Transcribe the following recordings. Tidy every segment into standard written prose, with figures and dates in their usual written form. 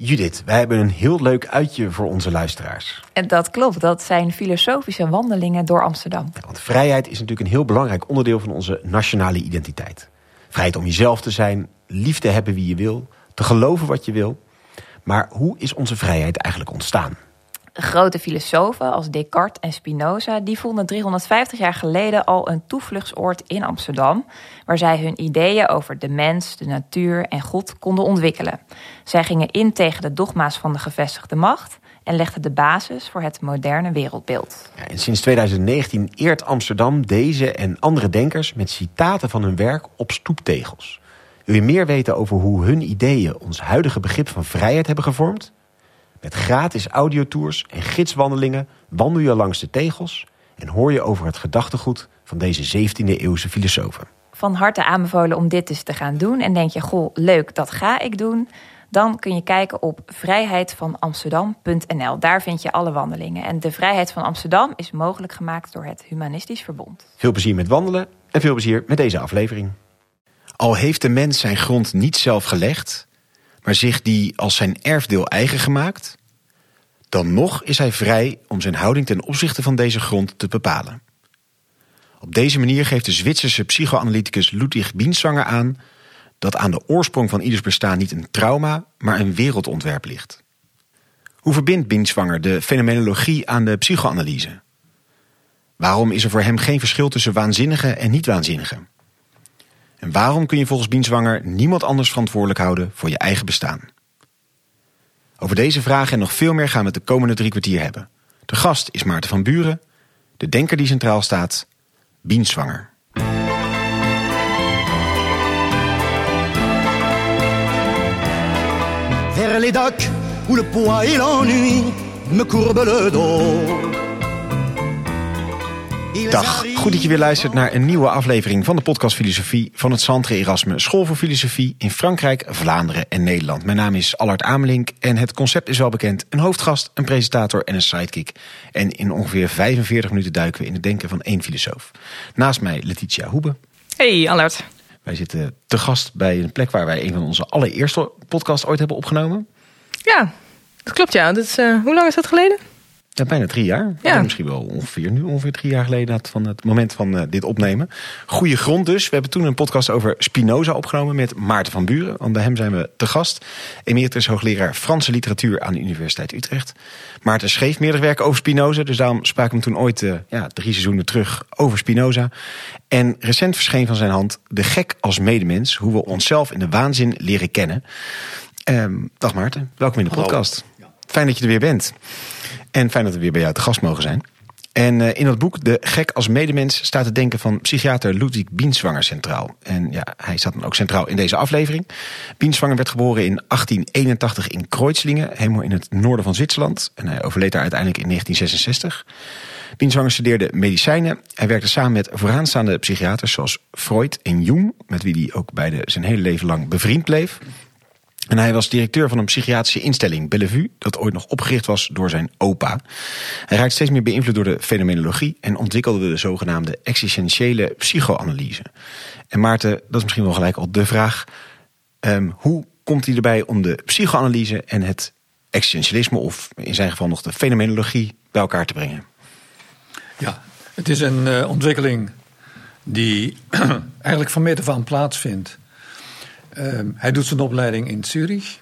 Judith, wij hebben een heel leuk uitje voor onze luisteraars. En dat klopt, dat zijn filosofische wandelingen door Amsterdam. Ja, want vrijheid is natuurlijk een heel belangrijk onderdeel van onze nationale identiteit. Vrijheid om jezelf te zijn, lief te hebben wie je wil, te geloven wat je wil. Maar hoe is onze vrijheid eigenlijk ontstaan? Grote filosofen als Descartes en Spinoza die vonden 350 jaar geleden al een toevluchtsoord in Amsterdam, waar zij hun ideeën over de mens, de natuur en God konden ontwikkelen. Zij gingen in tegen de dogma's van de gevestigde macht en legden de basis voor het moderne wereldbeeld. Ja, en sinds 2019 eert Amsterdam deze en andere denkers met citaten van hun werk op stoeptegels. Wil je meer weten over hoe hun ideeën ons huidige begrip van vrijheid hebben gevormd? Met gratis audiotours en gidswandelingen wandel je langs de tegels en hoor je over het gedachtegoed van deze 17e-eeuwse filosofen. Van harte aanbevolen om dit eens te gaan doen. En denk je, goh, leuk, dat ga ik doen. Dan kun je kijken op vrijheidvanamsterdam.nl. Daar vind je alle wandelingen. En de Vrijheid van Amsterdam is mogelijk gemaakt door het Humanistisch Verbond. Veel plezier met wandelen en veel plezier met deze aflevering. Al heeft de mens zijn grond niet zelf gelegd, maar zich die als zijn erfdeel eigen gemaakt, dan nog is hij vrij om zijn houding ten opzichte van deze grond te bepalen. Op deze manier geeft de Zwitserse psychoanalyticus Ludwig Binswanger aan dat aan de oorsprong van ieders bestaan niet een trauma, maar een wereldontwerp ligt. Hoe verbindt Binswanger de fenomenologie aan de psychoanalyse? Waarom is er voor hem geen verschil tussen waanzinnige en niet-waanzinnige? En waarom kun je volgens Binswanger niemand anders verantwoordelijk houden voor je eigen bestaan? Over deze vragen en nog veel meer gaan we het de komende 3 kwartier hebben. De gast is Maarten van Buren, de denker die centraal staat, Binswanger. Vers les docks où le poids et l'ennui me courbent le dos. Dag, goed dat je weer luistert naar een nieuwe aflevering van de podcast Filosofie van het Centre Erasme School voor Filosofie in Frankrijk, Vlaanderen en Nederland. Mijn naam is Allard Amelink en het concept is wel bekend. Een hoofdgast, een presentator en een sidekick. En in ongeveer 45 minuten duiken we in het denken van 1 filosoof. Naast mij Letitia Hoebe. Hey Allard. Wij zitten te gast bij een plek waar wij een van onze allereerste podcasts ooit hebben opgenomen. Ja, dat klopt ja. Dat is, hoe lang is dat geleden? Ja, bijna 3 jaar. Ja. Misschien wel ongeveer 3 jaar geleden van het moment van dit opnemen. Goeie grond dus. We hebben toen een podcast over Spinoza opgenomen met Maarten van Buren. Want bij hem zijn we te gast. Emeritus hoogleraar Franse literatuur aan de Universiteit Utrecht. Maarten schreef meerdere werken over Spinoza. Dus daarom spraken we hem toen ooit 3 seizoenen terug over Spinoza. En recent verscheen van zijn hand De Gek als medemens. Hoe we onszelf in de waanzin leren kennen. Dag Maarten, welkom in de podcast. Fijn dat je er weer bent. En fijn dat we weer bij jou te gast mogen zijn. En in dat boek, De Gek als medemens, staat het denken van psychiater Ludwig Binswanger centraal. En ja, hij staat dan ook centraal in deze aflevering. Binswanger werd geboren in 1881 in Kreuzlingen, helemaal in het noorden van Zwitserland. En hij overleed daar uiteindelijk in 1966. Binswanger studeerde medicijnen. Hij werkte samen met vooraanstaande psychiaters zoals Freud en Jung, met wie hij ook beide zijn hele leven lang bevriend bleef. En hij was directeur van een psychiatrische instelling, Bellevue, dat ooit nog opgericht was door zijn opa. Hij raakte steeds meer beïnvloed door de fenomenologie en ontwikkelde de zogenaamde existentiële psychoanalyse. En Maarten, dat is misschien wel gelijk al de vraag. Hoe komt hij erbij om de psychoanalyse en het existentialisme, of in zijn geval nog de fenomenologie, bij elkaar te brengen? Ja, het is een ontwikkeling die eigenlijk van meet af aan plaatsvindt. Hij doet zijn opleiding in Zurich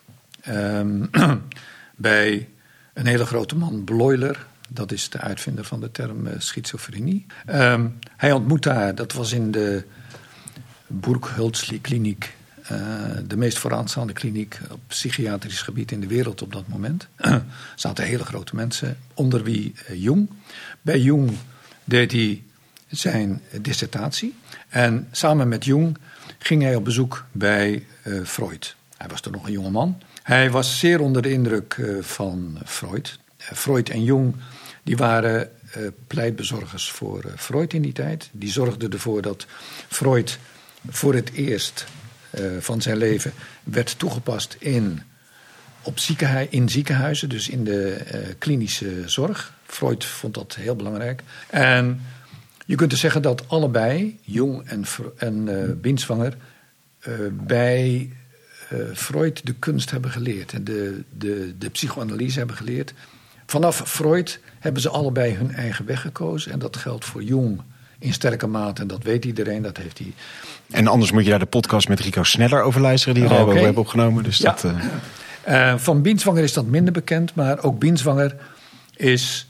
bij een hele grote man, Bleuler. Dat is de uitvinder van de term schizofrenie. Hij ontmoet daar, dat was in de Burghölzli-kliniek, de meest vooraanstaande kliniek op psychiatrisch gebied in de wereld op dat moment. Er zaten hele grote mensen, onder wie Jung. Bij Jung deed hij zijn dissertatie. En samen met Jung ging hij op bezoek bij Freud. Hij was toen nog een jonge man. Hij was zeer onder de indruk van Freud. Freud en Jung die waren pleitbezorgers voor Freud in die tijd. Die zorgden ervoor dat Freud voor het eerst van zijn leven werd toegepast in ziekenhuizen, dus in de klinische zorg. Freud vond dat heel belangrijk. En je kunt dus zeggen dat allebei, Jung en Binswanger, bij Freud de kunst hebben geleerd en de psychoanalyse hebben geleerd. Vanaf Freud hebben ze allebei hun eigen weg gekozen. En dat geldt voor Jung in sterke mate. En dat weet iedereen, dat heeft hij. En anders moet je daar de podcast met Rico Sneller over luisteren, die we hebben opgenomen. Dus ja. Van Binswanger is dat minder bekend. Maar ook Binswanger is,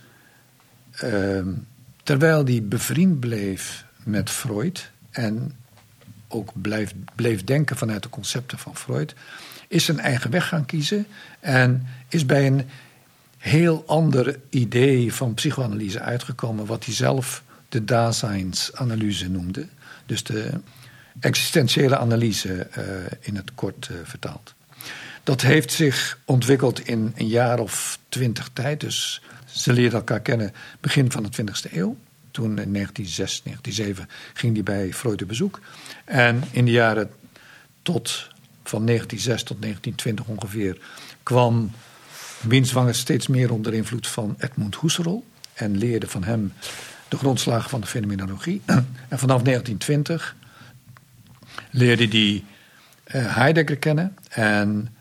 terwijl hij bevriend bleef met Freud en ook bleef denken vanuit de concepten van Freud, is zijn eigen weg gaan kiezen en is bij een heel ander idee van psychoanalyse uitgekomen, wat hij zelf de Daseinsanalyse noemde. Dus de existentiële analyse in het kort vertaald. Dat heeft zich ontwikkeld in een jaar of 20 tijd. Dus ze leerden elkaar kennen begin van de 20e eeuw. Toen in 1906, 1907 ging hij bij Freud op bezoek. En in de jaren van 1906 tot 1920 ongeveer kwam Binswanger steeds meer onder invloed van Edmund Husserl en leerde van hem de grondslagen van de fenomenologie. En vanaf 1920 leerde hij Heidegger kennen en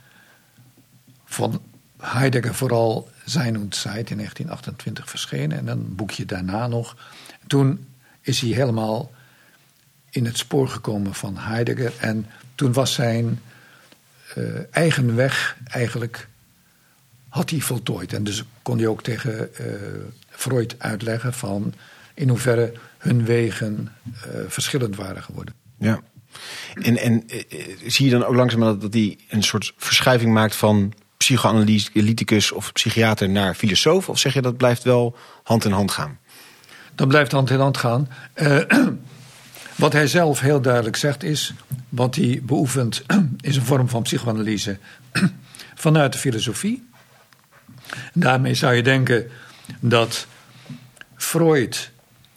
van Heidegger vooral Sein und Zeit in 1928 verschenen en dan een boekje daarna nog. Toen is hij helemaal in het spoor gekomen van Heidegger en toen was zijn eigen weg eigenlijk, had hij voltooid. En dus kon hij ook tegen Freud uitleggen van in hoeverre hun wegen verschillend waren geworden. Ja. En zie je dan ook langzaam dat hij een soort verschuiving maakt van psychoanalyticus of psychiater naar filosoof? Of zeg je dat blijft wel hand in hand gaan? Dat blijft hand in hand gaan. Wat hij zelf heel duidelijk zegt is, wat hij beoefent is een vorm van psychoanalyse vanuit de filosofie. Daarmee zou je denken dat Freud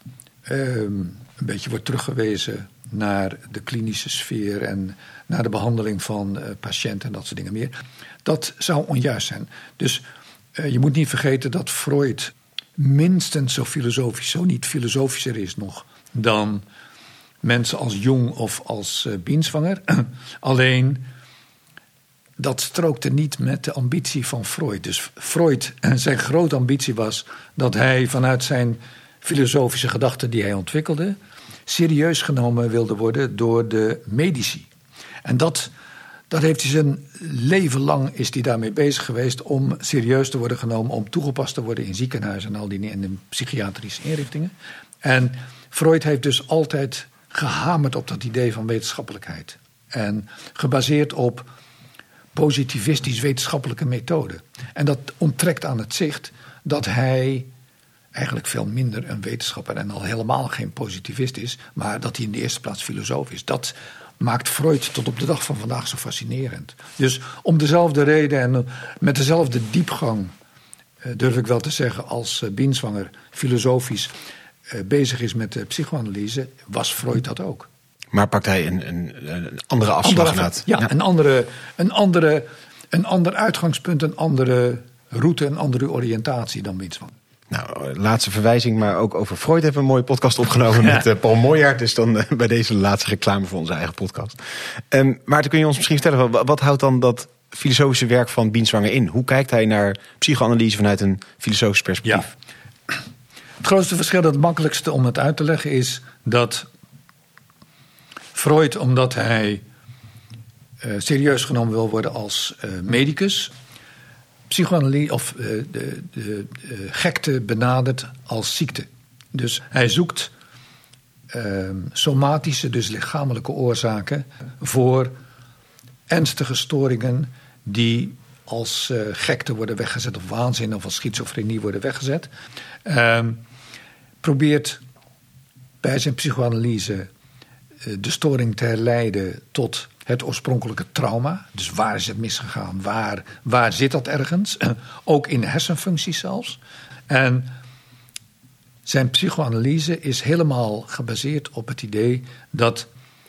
een beetje wordt teruggewezen naar de klinische sfeer en naar de behandeling van patiënten en dat soort dingen meer. Dat zou onjuist zijn. Dus je moet niet vergeten dat Freud minstens zo filosofisch, zo niet filosofischer is nog dan mensen als Jung of als Binswanger. Alleen dat strookte niet met de ambitie van Freud. Dus Freud, zijn grote ambitie was dat hij vanuit zijn filosofische gedachten die hij ontwikkelde serieus genomen wilde worden door de medici. En dat heeft hij zijn leven lang is hij daarmee bezig geweest om serieus te worden genomen, om toegepast te worden in ziekenhuizen en al die en in psychiatrische inrichtingen. En Freud heeft dus altijd gehamerd op dat idee van wetenschappelijkheid. En gebaseerd op positivistisch-wetenschappelijke methoden. En dat onttrekt aan het zicht dat hij eigenlijk veel minder een wetenschapper en al helemaal geen positivist is, maar dat hij in de eerste plaats filosoof is. Dat maakt Freud tot op de dag van vandaag zo fascinerend. Dus om dezelfde reden en met dezelfde diepgang durf ik wel te zeggen als Binswanger filosofisch bezig is met de psychoanalyse, was Freud dat ook. Maar pakt hij een andere afslag? Ja, een ander uitgangspunt, een andere route, een andere oriëntatie dan Binswanger. Nou, laatste verwijzing, maar ook over Freud hebben we een mooie podcast opgenomen met Paul Moyart. Dus dan bij deze laatste reclame voor onze eigen podcast. Maarten, kun je ons misschien vertellen, wat houdt dan dat filosofische werk van Binswanger in? Hoe kijkt hij naar psychoanalyse vanuit een filosofisch perspectief? Ja. Het grootste verschil, het makkelijkste om het uit te leggen, is dat Freud, omdat hij serieus genomen wil worden als medicus, psychoanalyse of de gekte benadert als ziekte. Dus hij zoekt somatische, dus lichamelijke oorzaken voor ernstige storingen die als gekte worden weggezet, of waanzin of als schizofrenie worden weggezet. Probeert bij zijn psychoanalyse de storing te herleiden tot het oorspronkelijke trauma. Dus waar is het misgegaan? Waar zit dat ergens? Ook in de hersenfuncties zelfs. En zijn psychoanalyse is helemaal gebaseerd op het idee dat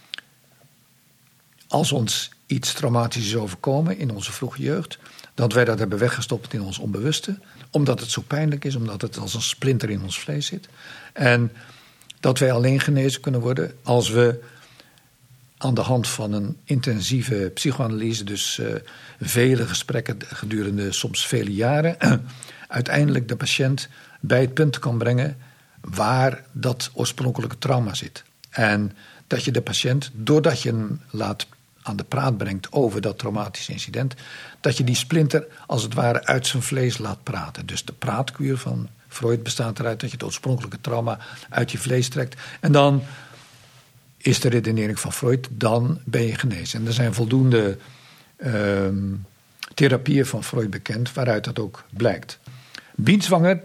als ons iets traumatisch is overkomen in onze vroege jeugd, dat wij dat hebben weggestopt in ons onbewuste, omdat het zo pijnlijk is, omdat het als een splinter in ons vlees zit. En dat wij alleen genezen kunnen worden als we aan de hand van een intensieve psychoanalyse, dus vele gesprekken gedurende soms vele jaren, uiteindelijk de patiënt bij het punt kan brengen waar dat oorspronkelijke trauma zit. En dat je de patiënt, doordat je hem aan de praat brengt over dat traumatische incident, dat je die splinter als het ware uit zijn vlees laat praten. Dus de praatkuur van Freud bestaat eruit dat je het oorspronkelijke trauma uit je vlees trekt. En dan is de redenering van Freud, dan ben je genezen. En er zijn voldoende therapieën van Freud bekend waaruit dat ook blijkt. Binswanger,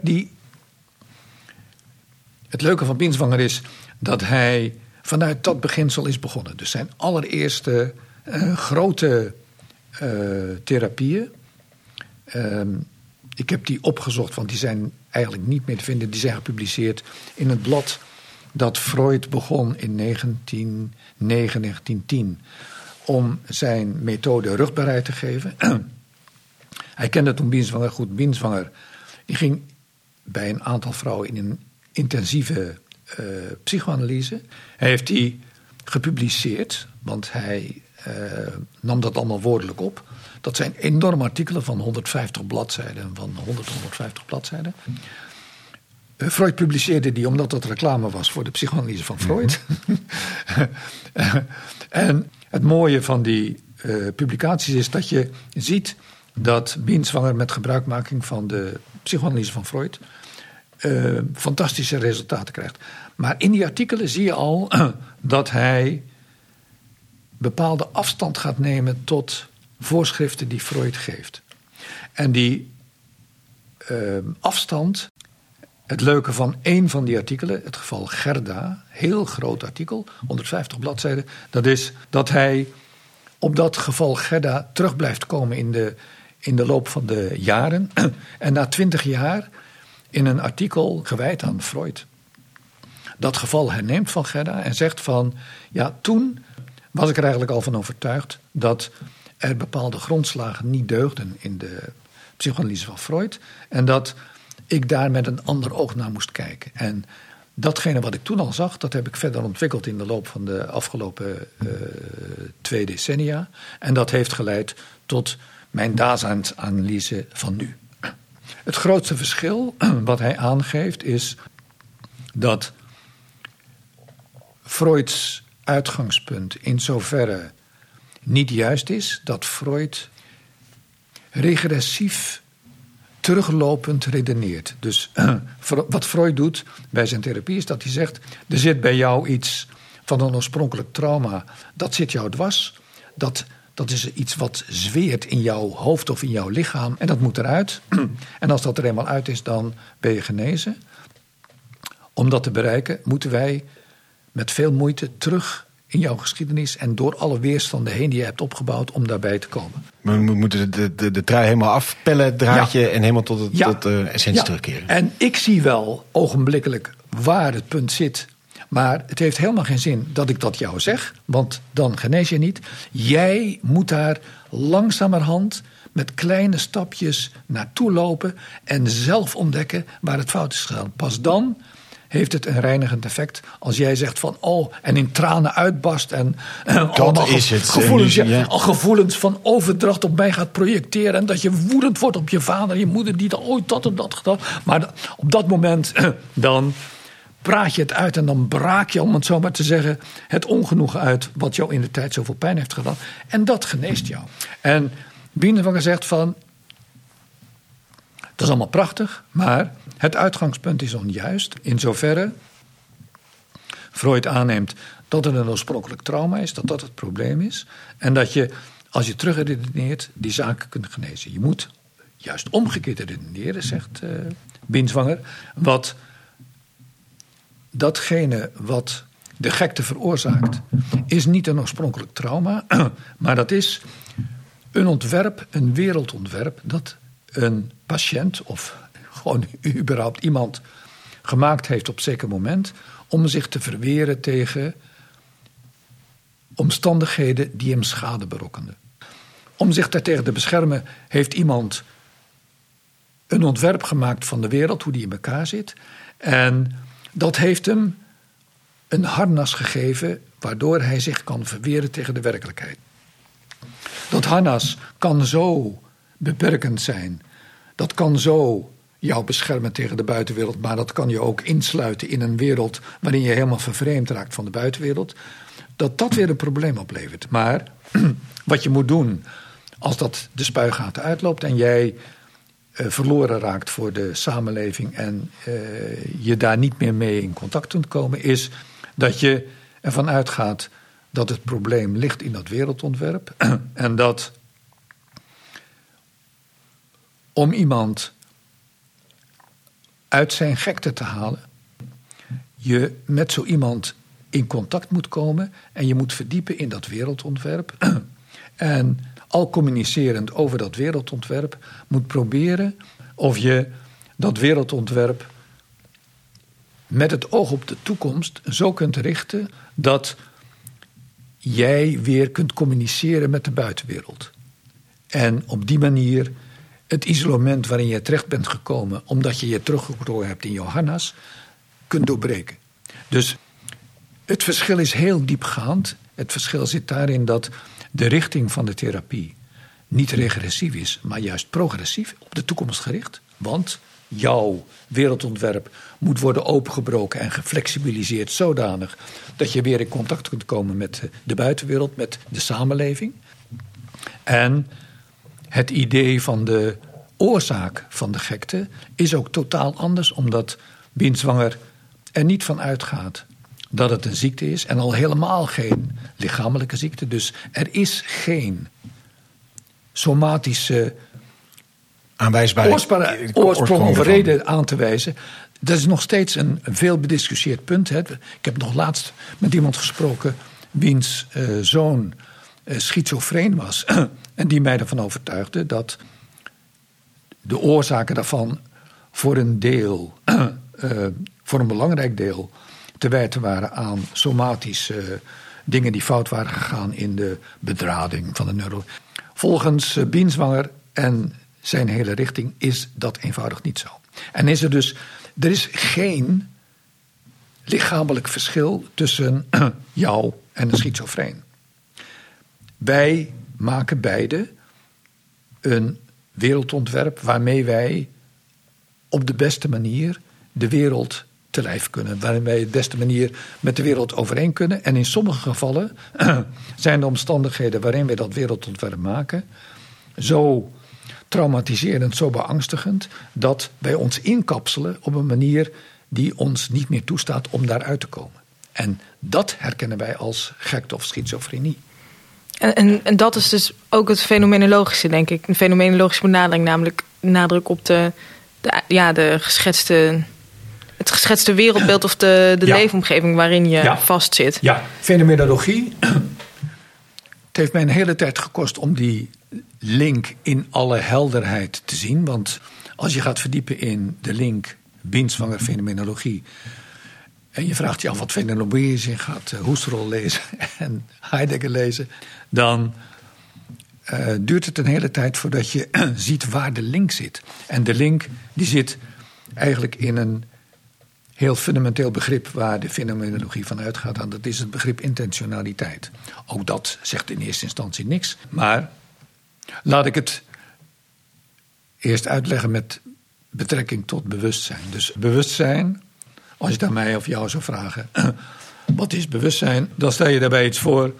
het leuke van Binswanger is dat hij vanuit dat beginsel is begonnen. Dus zijn allereerste grote therapieën. Ik heb die opgezocht, want die zijn eigenlijk niet meer te vinden. Die zijn gepubliceerd in het blad dat Freud begon in 1910 om zijn methode rugbaarheid te geven. Hij kende toen Binswanger goed. Binswanger die ging bij een aantal vrouwen in een intensieve psychoanalyse. Hij heeft die gepubliceerd, want hij nam dat allemaal woordelijk op. Dat zijn enorme artikelen van 150 bladzijden, van 150 bladzijden. Freud publiceerde die omdat dat reclame was voor de psychoanalyse van Freud. En het mooie van die publicaties is dat je ziet dat Binswanger met gebruikmaking van de psychoanalyse van Freud fantastische resultaten krijgt. Maar in die artikelen zie je al dat hij bepaalde afstand gaat nemen tot voorschriften die Freud geeft. En die afstand, het leuke van één van die artikelen, het geval Gerda, heel groot artikel, 150 bladzijden, dat is dat hij op dat geval Gerda terug blijft komen in de loop van de jaren. En na 20 jaar in een artikel gewijd aan Freud dat geval herneemt van Gerda en zegt van, ja, toen was ik er eigenlijk al van overtuigd dat er bepaalde grondslagen niet deugden in de psychoanalyse van Freud en dat ik daar met een ander oog naar moest kijken. En datgene wat ik toen al zag, dat heb ik verder ontwikkeld in de loop van de afgelopen 2 decennia. En dat heeft geleid tot mijn Daseinsanalyse van nu. Het grootste verschil wat hij aangeeft is dat Freuds uitgangspunt in zoverre niet juist is, dat Freud regressief teruglopend redeneert. Dus wat Freud doet bij zijn therapie is dat hij zegt, er zit bij jou iets van een oorspronkelijk trauma, dat zit jou dwars, dat is iets wat zweert in jouw hoofd of in jouw lichaam en dat moet eruit. En als dat er eenmaal uit is, dan ben je genezen. Om dat te bereiken moeten wij met veel moeite terug in jouw geschiedenis en door alle weerstanden heen die je hebt opgebouwd om daarbij te komen. We moeten de trui helemaal afpellen, het draadje, en helemaal tot de essentie terugkeren. En ik zie wel ogenblikkelijk waar het punt zit. Maar het heeft helemaal geen zin dat ik dat jou zeg, want dan genees je niet. Jij moet daar langzamerhand met kleine stapjes naartoe lopen en zelf ontdekken waar het fout is gegaan. Pas dan heeft het een reinigend effect als jij zegt van en in tranen uitbarst en dat is het. Gevoelens van overdracht op mij gaat projecteren en dat je woedend wordt op je vader en je moeder die dan ooit dat en dat gedaan. Maar op dat moment dan praat je het uit en dan braak je, om het zo maar te zeggen, het ongenoegen uit wat jou in de tijd zoveel pijn heeft gedaan. En dat geneest jou. En Binswanger zegt van, dat is allemaal prachtig, maar het uitgangspunt is onjuist in zoverre Freud aanneemt dat het een oorspronkelijk trauma is, dat dat het probleem is. En dat je, als je terugredeneert, die zaken kunt genezen. Je moet juist omgekeerd redeneren, zegt Binswanger, datgene wat de gekte veroorzaakt, is niet een oorspronkelijk trauma, maar dat is een ontwerp, een wereldontwerp, dat een patiënt of gewoon überhaupt iemand gemaakt heeft op een zeker moment om zich te verweren tegen omstandigheden die hem schade berokkenden. Om zich daartegen te beschermen heeft iemand een ontwerp gemaakt van de wereld, hoe die in elkaar zit. En dat heeft hem een harnas gegeven waardoor hij zich kan verweren tegen de werkelijkheid. Dat harnas kan zo beperkend zijn. Dat kan zo jou beschermen tegen de buitenwereld, maar dat kan je ook insluiten in een wereld waarin je helemaal vervreemd raakt van de buitenwereld. Dat weer een probleem oplevert. Maar wat je moet doen als dat de spuigaten uitloopt en jij verloren raakt voor de samenleving en je daar niet meer mee in contact kunt komen, is dat je ervan uitgaat dat het probleem ligt in dat wereldontwerp en dat om iemand uit zijn gekte te halen, je met zo iemand in contact moet komen en je moet verdiepen in dat wereldontwerp. En al communicerend over dat wereldontwerp moet proberen of je dat wereldontwerp met het oog op de toekomst zo kunt richten dat jij weer kunt communiceren met de buitenwereld. En op die manier het isolement waarin je terecht bent gekomen, omdat je je teruggetrokken hebt in je harnas, kunt doorbreken. Dus het verschil is heel diepgaand. Het verschil zit daarin dat de richting van de therapie niet regressief is, maar juist progressief, op de toekomst gericht. Want jouw wereldontwerp moet worden opengebroken en geflexibiliseerd zodanig dat je weer in contact kunt komen met de buitenwereld, met de samenleving. En het idee van de oorzaak van de gekte is ook totaal anders, omdat Binswanger er niet van uitgaat dat het een ziekte is en al helemaal geen lichamelijke ziekte. Dus er is geen somatische aanwijsbare oorsprong of reden aan te wijzen. Dat is nog steeds een veel bediscussieerd punt. Hè. Ik heb nog laatst met iemand gesproken wiens zoon schizofreen was en die mij ervan overtuigde dat de oorzaken daarvan voor een deel, voor een belangrijk deel, te wijten waren aan somatische dingen die fout waren gegaan in de bedrading van de neuro. Volgens Binswanger en zijn hele richting is dat eenvoudig niet zo. En er is geen lichamelijk verschil tussen jou en een schizofreen. Wij maken beide een wereldontwerp waarmee wij op de beste manier de wereld te lijf kunnen. Waarin wij op de beste manier met de wereld overeen kunnen. En in sommige gevallen zijn de omstandigheden waarin wij dat wereldontwerp maken zo traumatiserend, zo beangstigend, dat wij ons inkapselen op een manier die ons niet meer toestaat om daaruit te komen. En dat herkennen wij als gekte of schizofrenie. En dat is dus ook het fenomenologische, denk ik. Een fenomenologische benadering, namelijk nadruk op het geschetste wereldbeeld of de leefomgeving waarin je vastzit. Ja, fenomenologie. Het heeft mij een hele tijd gekost om die link in alle helderheid te zien. Want als je gaat verdiepen in de link Binswanger fenomenologie en je vraagt je af wat fenomenologie is, je gaat Husserl lezen en Heidegger lezen, dan duurt het een hele tijd voordat je ziet waar de link zit. En de link die zit eigenlijk in een heel fundamenteel begrip waar de fenomenologie van uitgaat. En dat is het begrip intentionaliteit. Ook dat zegt in eerste instantie niks. Maar laat ik het eerst uitleggen met betrekking tot bewustzijn. Dus bewustzijn, als je het aan mij of jou zou vragen, wat is bewustzijn? Dan stel je daarbij iets voor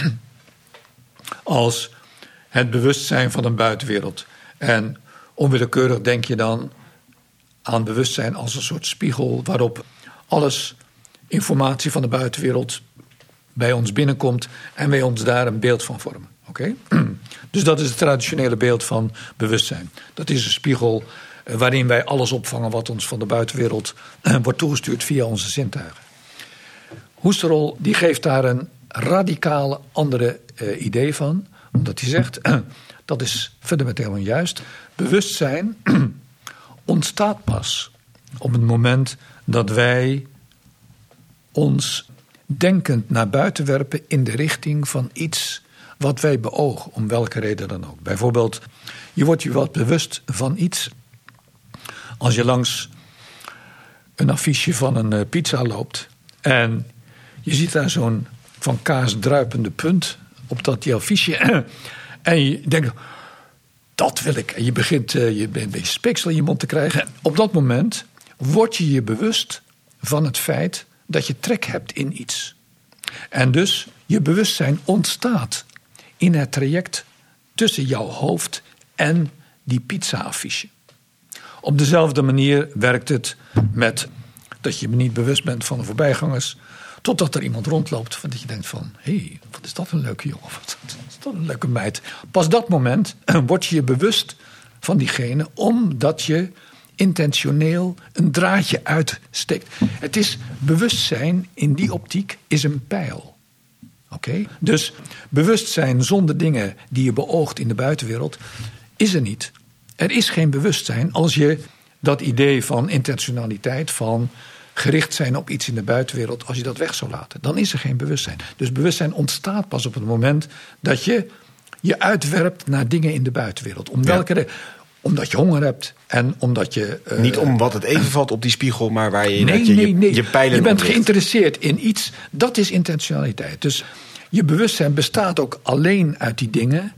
als het bewustzijn van een buitenwereld. En onwillekeurig denk je dan aan bewustzijn als een soort spiegel waarop alles informatie van de buitenwereld bij ons binnenkomt en wij ons daar een beeld van vormen. Okay? Dus dat is het traditionele beeld van bewustzijn. Dat is een spiegel waarin wij alles opvangen wat ons van de buitenwereld wordt toegestuurd via onze zintuigen. Husserl die geeft daar een radicaal andere idee van, omdat hij zegt, dat is fundamenteel onjuist. Bewustzijn ontstaat pas op het moment dat wij ons denkend naar buiten werpen in de richting van iets wat wij beogen, om welke reden dan ook. Bijvoorbeeld, je wordt je wat bewust van iets als je langs een affiche van een pizza loopt en je ziet daar zo'n van kaas druipende punt op dat affiche. En je denkt, dat wil ik. En je begint je een beetje speeksel in je mond te krijgen. Op dat moment word je je bewust van het feit dat je trek hebt in iets. En dus je bewustzijn ontstaat in het traject tussen jouw hoofd en die pizza-affiche. Op dezelfde manier werkt het met dat je niet bewust bent van de voorbijgangers, totdat er iemand rondloopt dat je denkt van, hé, wat is dat een leuke jongen, wat is dat een leuke meid. Pas dat moment word je je bewust van diegene, omdat je intentioneel een draadje uitsteekt. Het is bewustzijn in die optiek is een pijl. Oké? Dus bewustzijn zonder dingen die je beoogt in de buitenwereld is er niet. Er is geen bewustzijn als je dat idee van intentionaliteit, van gericht zijn op iets in de buitenwereld, als je dat weg zou laten. Dan is er geen bewustzijn. Dus bewustzijn ontstaat pas op het moment dat je je uitwerpt naar dingen in de buitenwereld. Om welke reden? Omdat je honger hebt en omdat je... Niet om wat het even valt op die spiegel, maar waar je Nee. je pijlen Je bent opricht. geïnteresseerd in iets, dat is intentionaliteit. Dus je bewustzijn bestaat ook alleen uit die dingen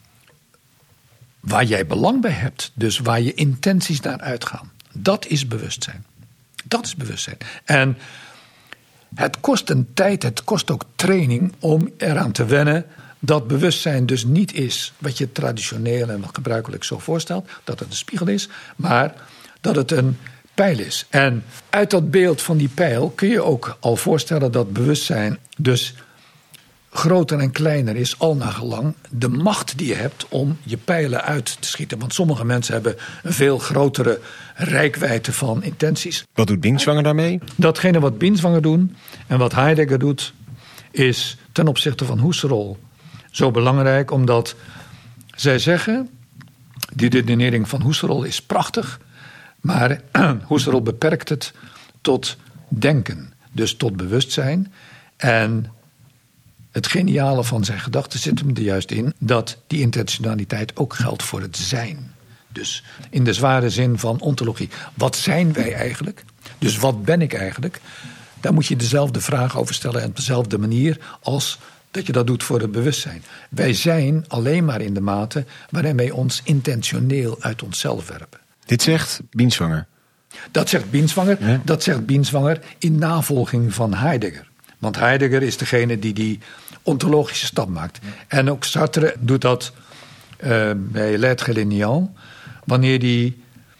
waar jij belang bij hebt. Dus waar je intenties naar uitgaan. Dat is bewustzijn. Dat is bewustzijn. En het kost een tijd, het kost ook training om eraan te wennen dat bewustzijn dus niet is wat je traditioneel en gebruikelijk zo voorstelt. Dat het een spiegel is, maar dat het een pijl is. En uit dat beeld van die pijl kun je ook al voorstellen dat bewustzijn dus groter en kleiner is, al naar gelang de macht die je hebt om je pijlen uit te schieten. Want sommige mensen hebben een veel grotere reikwijdte van intenties. Wat doet Binswanger daarmee? Datgene wat Binswanger doen en wat Heidegger doet, is ten opzichte van Husserl zo belangrijk, omdat zij zeggen, die redenering van Husserl is prachtig, maar Husserl beperkt het tot denken, dus tot bewustzijn. En het geniale van zijn gedachten zit hem er juist in dat die intentionaliteit ook geldt voor het zijn. Dus in de zware zin van ontologie. Wat zijn wij eigenlijk? Dus wat ben ik eigenlijk? Daar moet je dezelfde vraag over stellen en op dezelfde manier als dat je dat doet voor het bewustzijn. Wij zijn alleen maar in de mate waarin wij ons intentioneel uit onszelf werpen. Dit zegt Binswanger. Dat zegt Binswanger. Ja. Dat zegt Binswanger in navolging van Heidegger. Want Heidegger is degene die ontologische stap maakt. Ja. En ook Sartre doet dat bij L'être linéant. Wanneer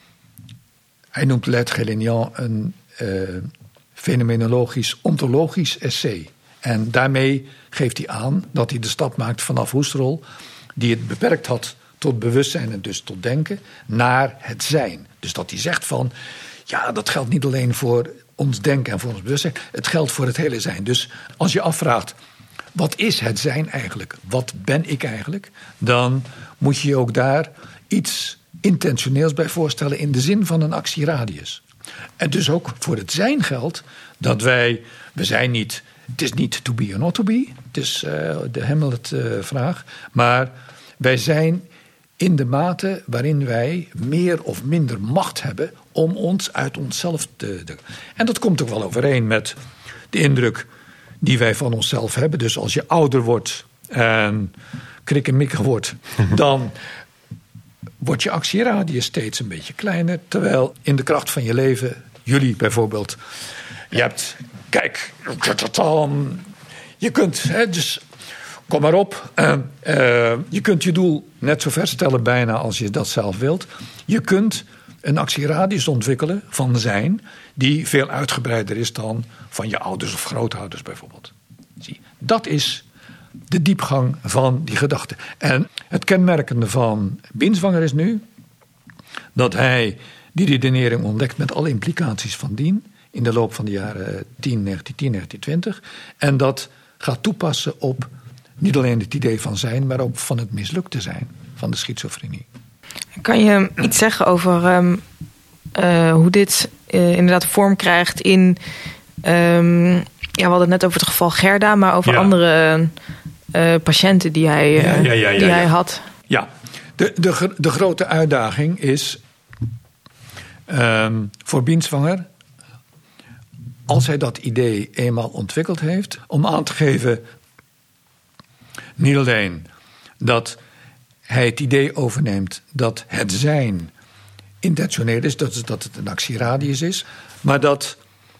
hij noemt L'être linéant een fenomenologisch, ontologisch essay. En daarmee geeft hij aan dat hij de stap maakt vanaf Husserl, die het beperkt had tot bewustzijn en dus tot denken, naar het zijn. Dus dat hij zegt van, ja, dat geldt niet alleen voor ons denken en voor ons bewustzijn, het geldt voor het hele zijn. Dus als je afvraagt, wat is het zijn eigenlijk? Wat ben ik eigenlijk? Dan moet je je ook daar iets intentioneels bij voorstellen in de zin van een actieradius. En dus ook voor het zijn geldt dat we zijn niet, het is niet to be or not to be, het is de Hamlet-vraag, maar wij zijn in de mate waarin wij meer of minder macht hebben om ons uit onszelf te... En dat komt ook wel overeen met de indruk die wij van onszelf hebben. Dus als je ouder wordt en krikkemikkig wordt, dan wordt je actieradius steeds een beetje kleiner. Terwijl in de kracht van je leven, jullie bijvoorbeeld, je hebt, kijk, je kunt, dus kom maar op, je kunt je doel net zo ver stellen bijna als je dat zelf wilt. Je kunt een actieradius ontwikkelen van zijn die veel uitgebreider is dan van je ouders of grootouders bijvoorbeeld. Zie, dat is de diepgang van die gedachte. En het kenmerkende van Binswanger is nu dat hij die redenering ontdekt met alle implicaties van dien in de loop van de jaren 1920. En dat gaat toepassen op niet alleen het idee van zijn, maar ook van het mislukte zijn van de schizofrenie. Kan je iets zeggen over hoe dit inderdaad vorm krijgt in... we hadden het net over het geval Gerda, maar over andere patiënten die hij had. Ja, de grote uitdaging is voor Binswanger als hij dat idee eenmaal ontwikkeld heeft, om aan te geven, niet alleen dat hij het idee overneemt dat het zijn intentioneel is, dat het een actieradius is, maar dat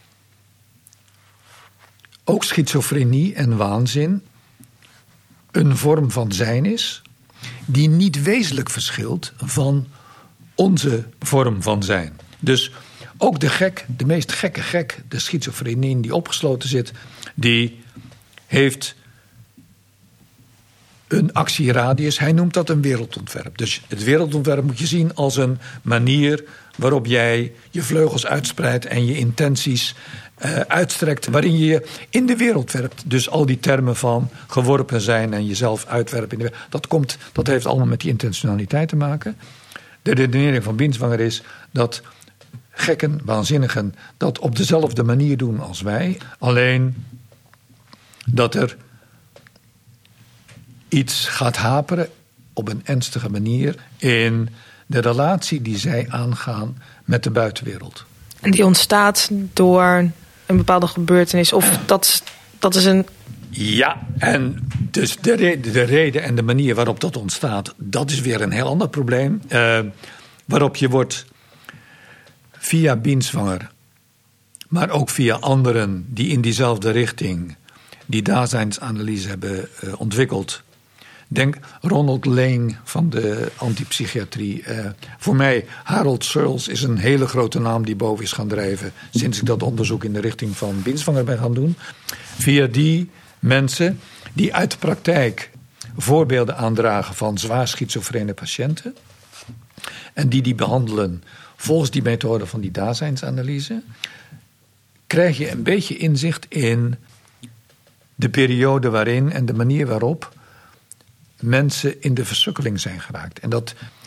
ook schizofrenie en waanzin een vorm van zijn is die niet wezenlijk verschilt van onze vorm van zijn. Dus ook de gek, de meest gekke gek, de schizofrenie die opgesloten zit, die heeft een actieradius. Hij noemt dat een wereldontwerp. Dus het wereldontwerp moet je zien als een manier waarop jij je vleugels uitspreidt en je intenties uitstrekt, waarin je je in de wereld werpt. Dus al die termen van geworpen zijn en jezelf uitwerpen in de wereld, dat heeft allemaal met die intentionaliteit te maken. De redenering van Binswanger is dat gekken, waanzinnigen, dat op dezelfde manier doen als wij. Alleen dat er iets gaat haperen op een ernstige manier in de relatie die zij aangaan met de buitenwereld. En die ontstaat door een bepaalde gebeurtenis. Of dat is een... Ja, en dus de reden en de manier waarop dat ontstaat, dat is weer een heel ander probleem. Waarop je wordt via Binswanger, maar ook via anderen die in diezelfde richting die dazijnsanalyse hebben ontwikkeld. Denk Ronald Lane van de antipsychiatrie. Voor mij, Harold Searles is een hele grote naam die boven is gaan drijven sinds ik dat onderzoek in de richting van Binswanger ben gaan doen. Via die mensen die uit de praktijk voorbeelden aandragen van zwaar schizofrene patiënten en die behandelen volgens die methode van die dazijnsanalyse, krijg je een beetje inzicht in de periode waarin en de manier waarop mensen in de versukkeling zijn geraakt. En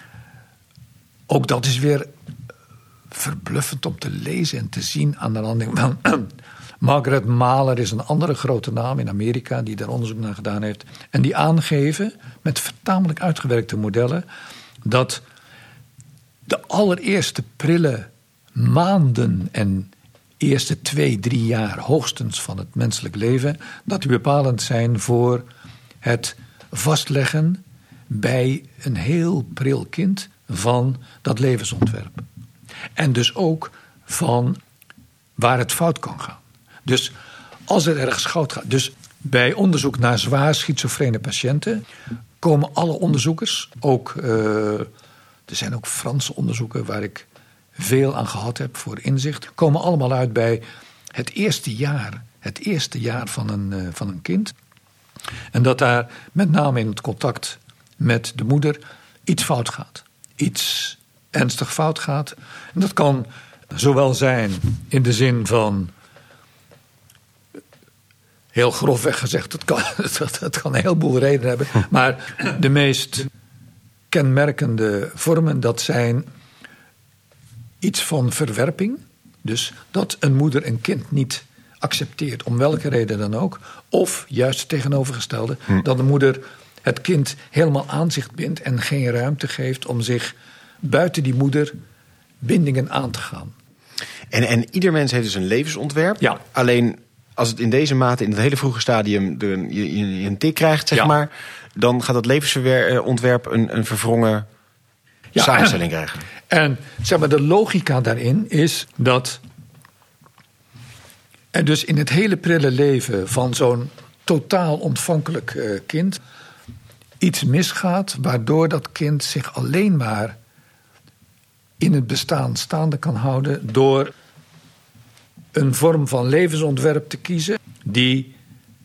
dat is weer verbluffend om te lezen en te zien aan de landing van Margaret Mahler is een andere grote naam in Amerika die daar onderzoek naar gedaan heeft. En die aangeven met tamelijk uitgewerkte modellen dat de allereerste prille maanden en eerste 2-3 jaar hoogstens van het menselijk leven, dat die bepalend zijn voor het vastleggen bij een heel pril kind van dat levensontwerp. En dus ook van waar het fout kan gaan. Dus als er ergens fout gaat. Dus bij onderzoek naar zwaar schizofrene patiënten komen alle onderzoekers, ook er zijn ook Franse onderzoeken waar ik veel aan gehad heb voor inzicht, komen allemaal uit bij het eerste jaar van een kind. En dat daar met name in het contact met de moeder iets fout gaat. Iets ernstig fout gaat. En dat kan zowel zijn in de zin van, heel grofweg gezegd, dat kan een heleboel redenen hebben. Maar de meest kenmerkende vormen, dat zijn iets van verwerping. Dus dat een moeder een kind niet accepteert, om welke reden dan ook. Of juist het tegenovergestelde, dat de moeder het kind helemaal aan zich bindt en geen ruimte geeft om zich buiten die moeder bindingen aan te gaan. En ieder mens heeft dus een levensontwerp. Ja. Alleen als het in deze mate, in het hele vroege stadium, je een tik krijgt, zeg maar, dan gaat dat levensontwerp een verwrongen samenstelling krijgen. En zeg maar, de logica daarin is dat er dus in het hele prille leven van zo'n totaal ontvankelijk kind iets misgaat, waardoor dat kind zich alleen maar in het bestaan staande kan houden door een vorm van levensontwerp te kiezen die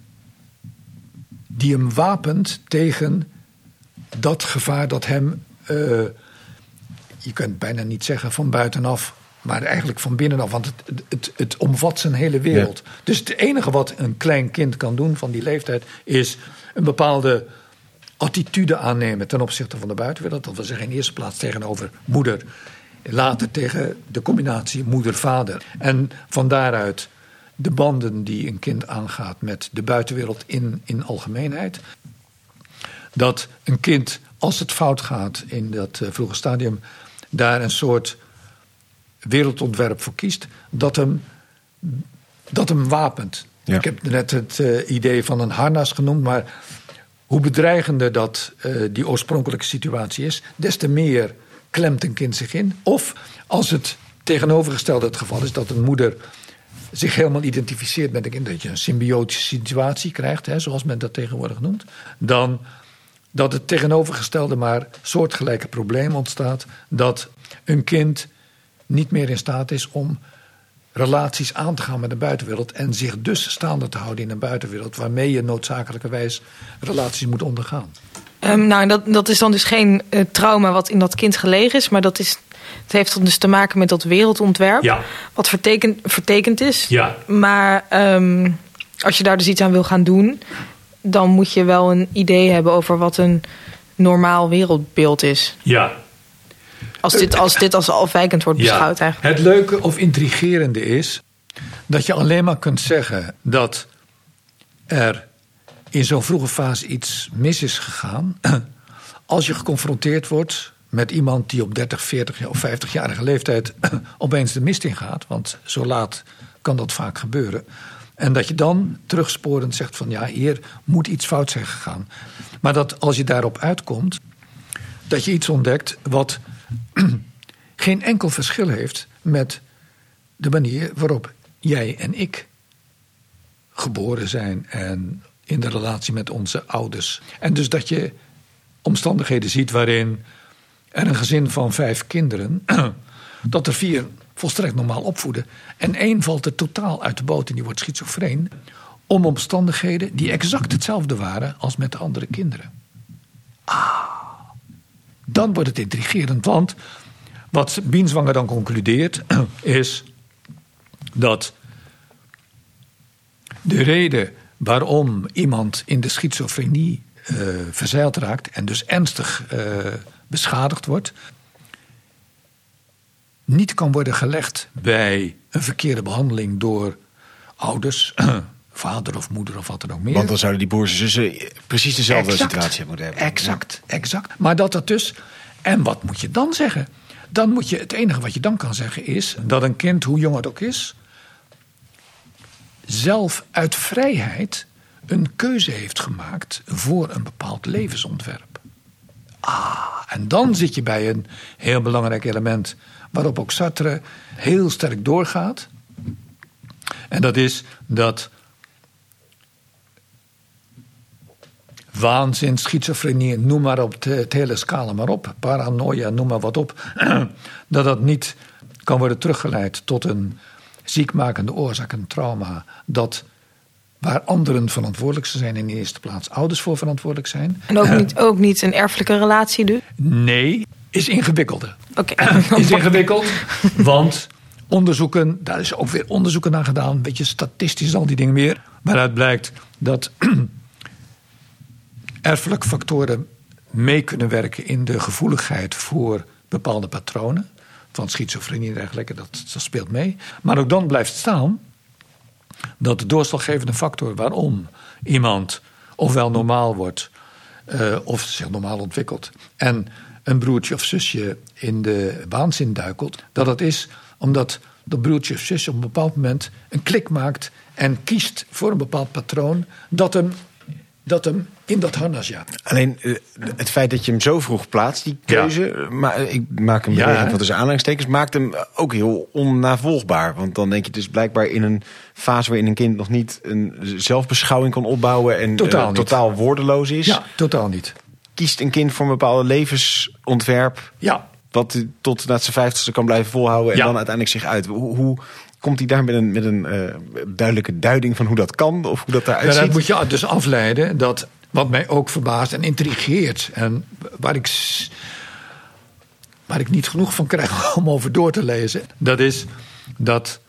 hem wapent tegen dat gevaar dat hem, je kunt bijna niet zeggen van buitenaf, maar eigenlijk van binnenaf, want het omvat zijn hele wereld. Ja. Dus het enige wat een klein kind kan doen van die leeftijd is een bepaalde attitude aannemen ten opzichte van de buitenwereld. Dat wil zeggen in eerste plaats tegenover moeder, later tegen de combinatie moeder-vader. En van daaruit de banden die een kind aangaat met de buitenwereld in algemeenheid. Dat een kind, als het fout gaat in dat vroege stadium, daar een soort wereldontwerp voor kiest, dat hem dat hem wapent. Ja. Ik heb net het idee van een harnas genoemd, maar hoe bedreigender dat die oorspronkelijke situatie is, des te meer klemt een kind zich in. Of als het tegenovergestelde het geval is, dat een moeder zich helemaal identificeert met een kind, dat je een symbiotische situatie krijgt, hè, zoals men dat tegenwoordig noemt, dan dat het tegenovergestelde maar soortgelijke probleem ontstaat, dat een kind niet meer in staat is om relaties aan te gaan met de buitenwereld en zich dus staande te houden in een buitenwereld waarmee je noodzakelijkerwijs relaties moet ondergaan. Dat is dan dus geen trauma wat in dat kind gelegen is, maar het heeft dan dus te maken met dat wereldontwerp, wat vertekend is. Ja. Maar als je daar dus iets aan wil gaan doen, dan moet je wel een idee hebben over wat een normaal wereldbeeld is. Ja. Als dit als afwijkend wordt beschouwd eigenlijk. Het leuke of intrigerende is dat je alleen maar kunt zeggen dat er in zo'n vroege fase iets mis is gegaan als je geconfronteerd wordt met iemand die op 30, 40 of 50-jarige leeftijd opeens de mist ingaat. Want zo laat kan dat vaak gebeuren. En dat je dan terugsporend zegt van ja, hier moet iets fout zijn gegaan. Maar dat als je daarop uitkomt, dat je iets ontdekt wat geen enkel verschil heeft met de manier waarop jij en ik geboren zijn en in de relatie met onze ouders. En dus dat je omstandigheden ziet waarin er een gezin van 5 kinderen, dat er 4 volstrekt normaal opvoeden en 1 valt er totaal uit de boot en die wordt schizofreen, om omstandigheden die exact hetzelfde waren als met de andere kinderen. Dan wordt het intrigerend, want wat Bienswanger dan concludeert is dat de reden waarom iemand in de schizofrenie verzeild raakt en dus ernstig beschadigd wordt, niet kan worden gelegd bij een verkeerde behandeling door ouders, vader of moeder of wat dan ook meer. Want dan zouden die broers en zussen precies dezelfde situatie moeten hebben. Exact. Maar dat dus. En wat moet je dan zeggen? Dan moet je, het enige wat je dan kan zeggen is dat een kind, hoe jong het ook is, zelf uit vrijheid een keuze heeft gemaakt voor een bepaald levensontwerp. En dan zit je bij een heel belangrijk element waarop ook Sartre heel sterk doorgaat. En dat is dat waanzin, schizofrenie, noem maar op het hele scala maar op. Paranoia, noem maar wat op. Dat niet kan worden teruggeleid tot een ziekmakende oorzaak, een trauma, dat waar anderen verantwoordelijk zijn, in de eerste plaats ouders voor verantwoordelijk zijn. En ook niet een erfelijke relatie dus? Nee, is ingewikkelder. Okay. Is ingewikkeld, want onderzoeken, daar is ook weer onderzoeken naar gedaan, een beetje statistisch al die dingen meer, waaruit blijkt dat erfelijke factoren mee kunnen werken in de gevoeligheid voor bepaalde patronen van schizofrenie en dergelijke, dat speelt mee. Maar ook dan blijft staan dat de doorslaggevende factor waarom iemand ofwel normaal wordt of zich normaal ontwikkelt en een broertje of zusje in de waanzin duikelt, dat is omdat dat broertje of zusje op een bepaald moment een klik maakt en kiest voor een bepaald patroon dat hem in dat harnas jaagt. Alleen het feit dat je hem zo vroeg plaatst, die keuze, maar ik maak hem beweging van tussen aanhalingstekens, maakt hem ook heel onnavolgbaar. Want dan denk je dus blijkbaar in een fase waarin een kind nog niet een zelfbeschouwing kan opbouwen en totaal woordeloos is. Ja, totaal niet. Kiest een kind voor een bepaald levensontwerp, wat hij tot na zijn 50ste kan blijven volhouden en dan uiteindelijk zich uit. Hoe komt hij daar met een duidelijke duiding van hoe dat kan of hoe dat eruit ziet? Dat moet je dus afleiden dat wat mij ook verbaast en intrigeert en waar ik niet genoeg van krijg om over door te lezen, dat is dat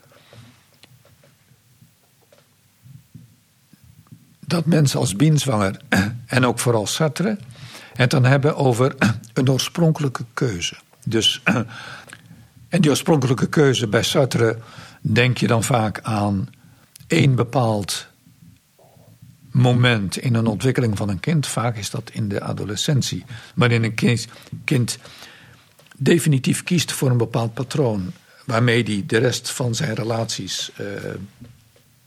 mensen als Bienswanger en ook vooral Sartre het dan hebben over een oorspronkelijke keuze. Dus, en die oorspronkelijke keuze bij Sartre denk je dan vaak aan één bepaald moment in een ontwikkeling van een kind. Vaak is dat in de adolescentie, waarin een kind definitief kiest voor een bepaald patroon, waarmee hij de rest van zijn relaties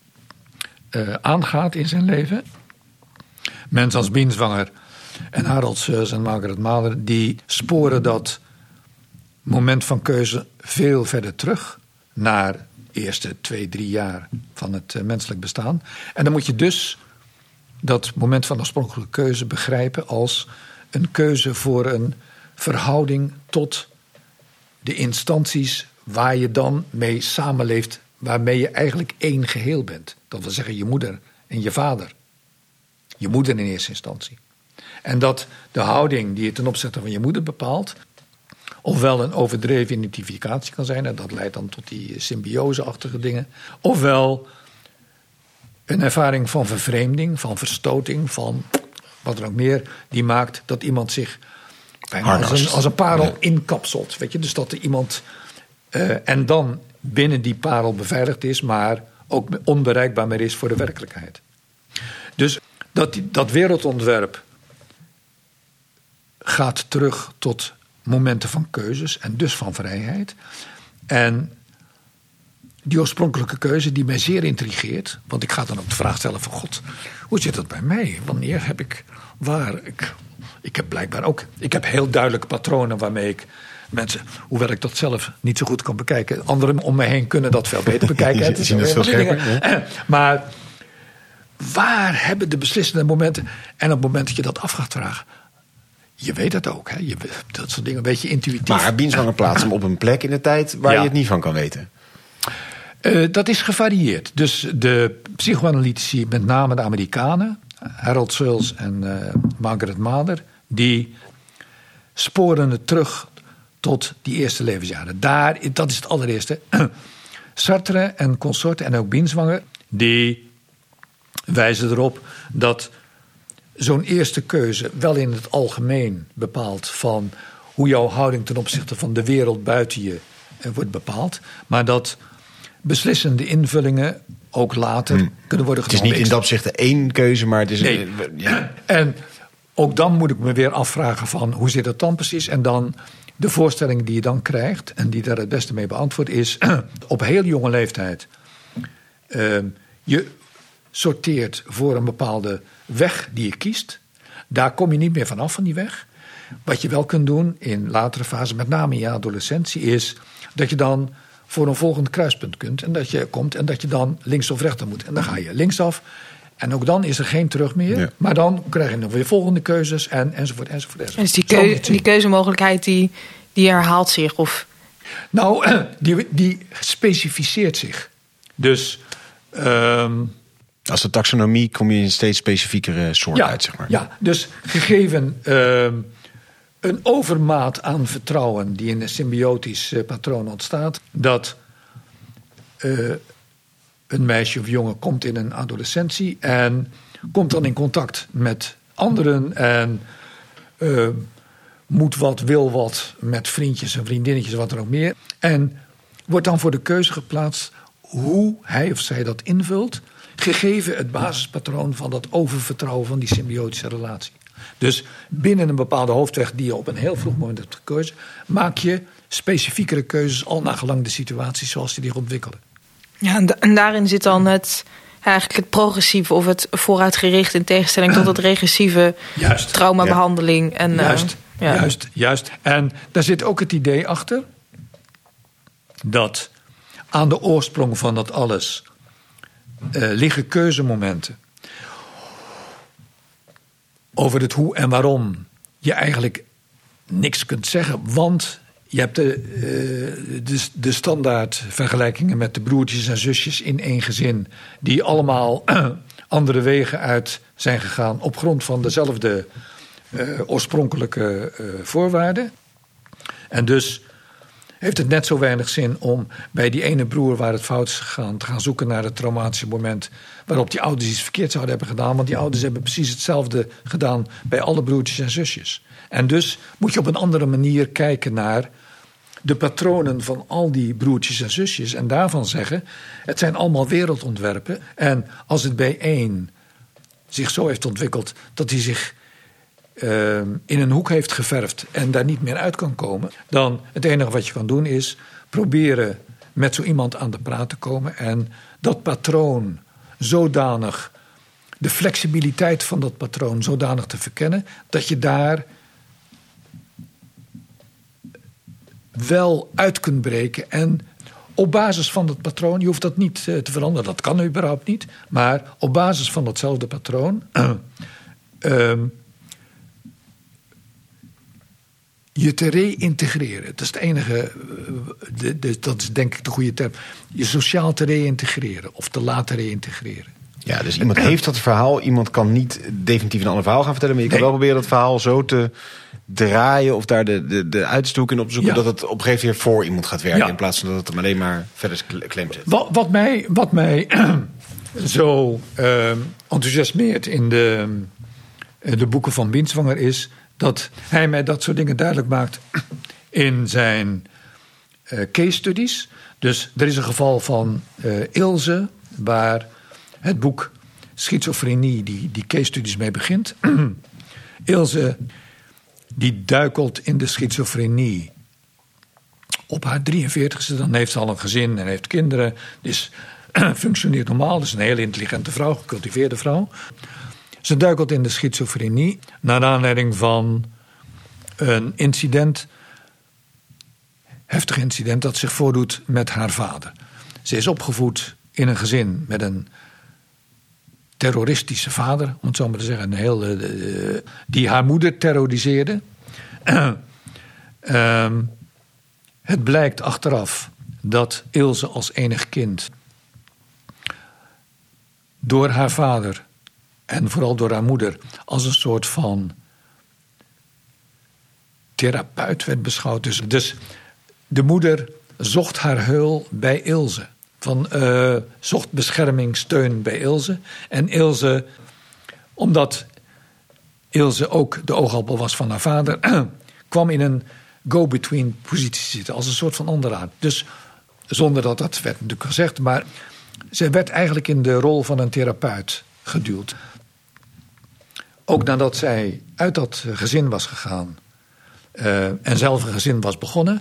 aangaat in zijn leven. Mensen als Binswanger en Harold Sears en Margaret Mather, die sporen dat moment van keuze veel verder terug naar de eerste 2-3 jaar van het menselijk bestaan. En dan moet je dus dat moment van oorspronkelijke keuze begrijpen als een keuze voor een verhouding tot de instanties waar je dan mee samenleeft, waarmee je eigenlijk één geheel bent. Dat wil zeggen je moeder en je vader. Je moeder in eerste instantie. En dat de houding die je ten opzichte van je moeder bepaalt, ofwel een overdreven identificatie kan zijn, en dat leidt dan tot die symbiose-achtige dingen, ofwel een ervaring van vervreemding, van verstoting, van wat er ook meer, die maakt dat iemand zich bijna als een parel inkapselt. Weet je? Dus dat er iemand en dan binnen die parel beveiligd is, maar ook onbereikbaar meer is voor de werkelijkheid. Dus dat wereldontwerp gaat terug tot momenten van keuzes en dus van vrijheid. En die oorspronkelijke keuze die mij zeer intrigeert, want ik ga dan ook de vraag stellen van God, hoe zit dat bij mij? Wanneer heb ik ik heb blijkbaar ook, ik heb heel duidelijke patronen waarmee ik mensen, hoewel ik dat zelf niet zo goed kan bekijken, anderen om me heen kunnen dat veel beter bekijken. Het is veel scherper, ja. Maar waar hebben de beslissende momenten, en op het moment dat je dat af gaat vragen, je weet het ook, hè? Dat soort dingen een beetje intuïtief. Maar Binswanger plaatst hem op een plek in de tijd waar je het niet van kan weten. Dat is gevarieerd. Dus de psychoanalytici, met name de Amerikanen, Harold Searles en Margaret Mather, die sporen het terug tot die eerste levensjaren. Dat is het allereerste. Sartre en consorten en ook Binswanger, die wijzen erop dat zo'n eerste keuze wel in het algemeen bepaalt van hoe jouw houding ten opzichte van de wereld buiten je wordt bepaald, maar dat beslissende invullingen ook later kunnen worden genomen. Het is niet in dat opzicht één keuze, maar het is nee. En ook dan moet ik me weer afvragen van hoe zit dat dan precies? En dan de voorstelling die je dan krijgt en die daar het beste mee beantwoordt is op heel jonge leeftijd. Je sorteert voor een bepaalde weg die je kiest. Daar kom je niet meer vanaf van die weg. Wat je wel kunt doen in latere fasen, met name in je adolescentie, is dat je dan voor een volgend kruispunt kunt. En dat je komt en dat je dan links of rechter moet. En dan ga je linksaf. En ook dan is er geen terug meer. Ja. Maar dan krijg je nog weer volgende keuzes enzovoort. En dus die keuzemogelijkheid die herhaalt zich? Of? Nou, die specificeert zich. Dus als de taxonomie kom je in een steeds specifiekere soort uit, zeg maar. Ja, dus gegeven een overmaat aan vertrouwen die in een symbiotisch patroon ontstaat, dat een meisje of jongen komt in een adolescentie en komt dan in contact met anderen en moet wat, wil wat met vriendjes en vriendinnetjes, wat er ook meer. En wordt dan voor de keuze geplaatst hoe hij of zij dat invult, gegeven het basispatroon van dat oververtrouwen van die symbiotische relatie. Dus binnen een bepaalde hoofdweg die je op een heel vroeg moment hebt gekozen, maak je specifiekere keuzes al naar gelang de situatie zoals die zich ontwikkelen. Ja, en daarin zit dan eigenlijk het progressieve of het vooruitgericht in tegenstelling tot het regressieve traumabehandeling. En, Juist. En daar zit ook het idee achter dat aan de oorsprong van dat alles liggen keuzemomenten over het hoe en waarom je eigenlijk niks kunt zeggen, want je hebt de standaard vergelijkingen met de broertjes en zusjes in één gezin, die allemaal andere wegen uit zijn gegaan op grond van dezelfde oorspronkelijke voorwaarden. En dus heeft het net zo weinig zin om bij die ene broer waar het fout is gegaan te gaan zoeken naar het traumatische moment waarop die ouders iets verkeerd zouden hebben gedaan. Want die ouders hebben precies hetzelfde gedaan bij alle broertjes en zusjes. En dus moet je op een andere manier kijken naar de patronen van al die broertjes en zusjes en daarvan zeggen, het zijn allemaal wereldontwerpen. En als het bij één zich zo heeft ontwikkeld dat hij zich in een hoek heeft geverfd en daar niet meer uit kan komen, dan het enige wat je kan doen is proberen met zo iemand aan de praat te komen en dat patroon zodanig, de flexibiliteit van dat patroon zodanig te verkennen, dat je daar wel uit kunt breken. En op basis van dat patroon, je hoeft dat niet te veranderen, dat kan überhaupt niet, maar op basis van datzelfde patroon je te reïntegreren. Dat is het enige, dat is denk ik de goede term. Je sociaal te reïntegreren of te laten reïntegreren. Ja, dus iemand heeft dat verhaal. Iemand kan niet definitief een ander verhaal gaan vertellen. Maar je kan wel proberen dat verhaal zo te draaien. Of daar de uitstoek in op te zoeken. Ja. Dat het op een gegeven moment voor iemand gaat werken. Ja. In plaats van dat het hem alleen maar verder klem zet. Wat mij zo enthousiasmeert in de boeken van Binswanger is dat hij mij dat soort dingen duidelijk maakt in zijn case studies. Dus er is een geval van Ilse, waar het boek Schizofrenie, die case studies mee begint. Ilse, die duikelt in de schizofrenie op haar 43ste. Dan heeft ze al een gezin en heeft kinderen. Dus functioneert normaal. Dus een hele intelligente vrouw, gecultiveerde vrouw. Ze duikelt in de schizofrenie naar aanleiding van een incident, heftig incident dat zich voordoet met haar vader. Ze is opgevoed in een gezin met een terroristische vader, om het zo maar te zeggen, die haar moeder terroriseerde. Het blijkt achteraf dat Ilse als enig kind door haar vader en vooral door haar moeder als een soort van therapeut werd beschouwd. Dus de moeder zocht haar heul bij Ilse. Zocht bescherming, steun bij Ilse. En Ilse, omdat Ilse ook de oogappel was van haar vader, kwam in een go-between positie zitten. Als een soort van onderaard. Dus zonder dat werd natuurlijk gezegd. Maar ze werd eigenlijk in de rol van een therapeut geduwd. Ook nadat zij uit dat gezin was gegaan en zelf een gezin was begonnen,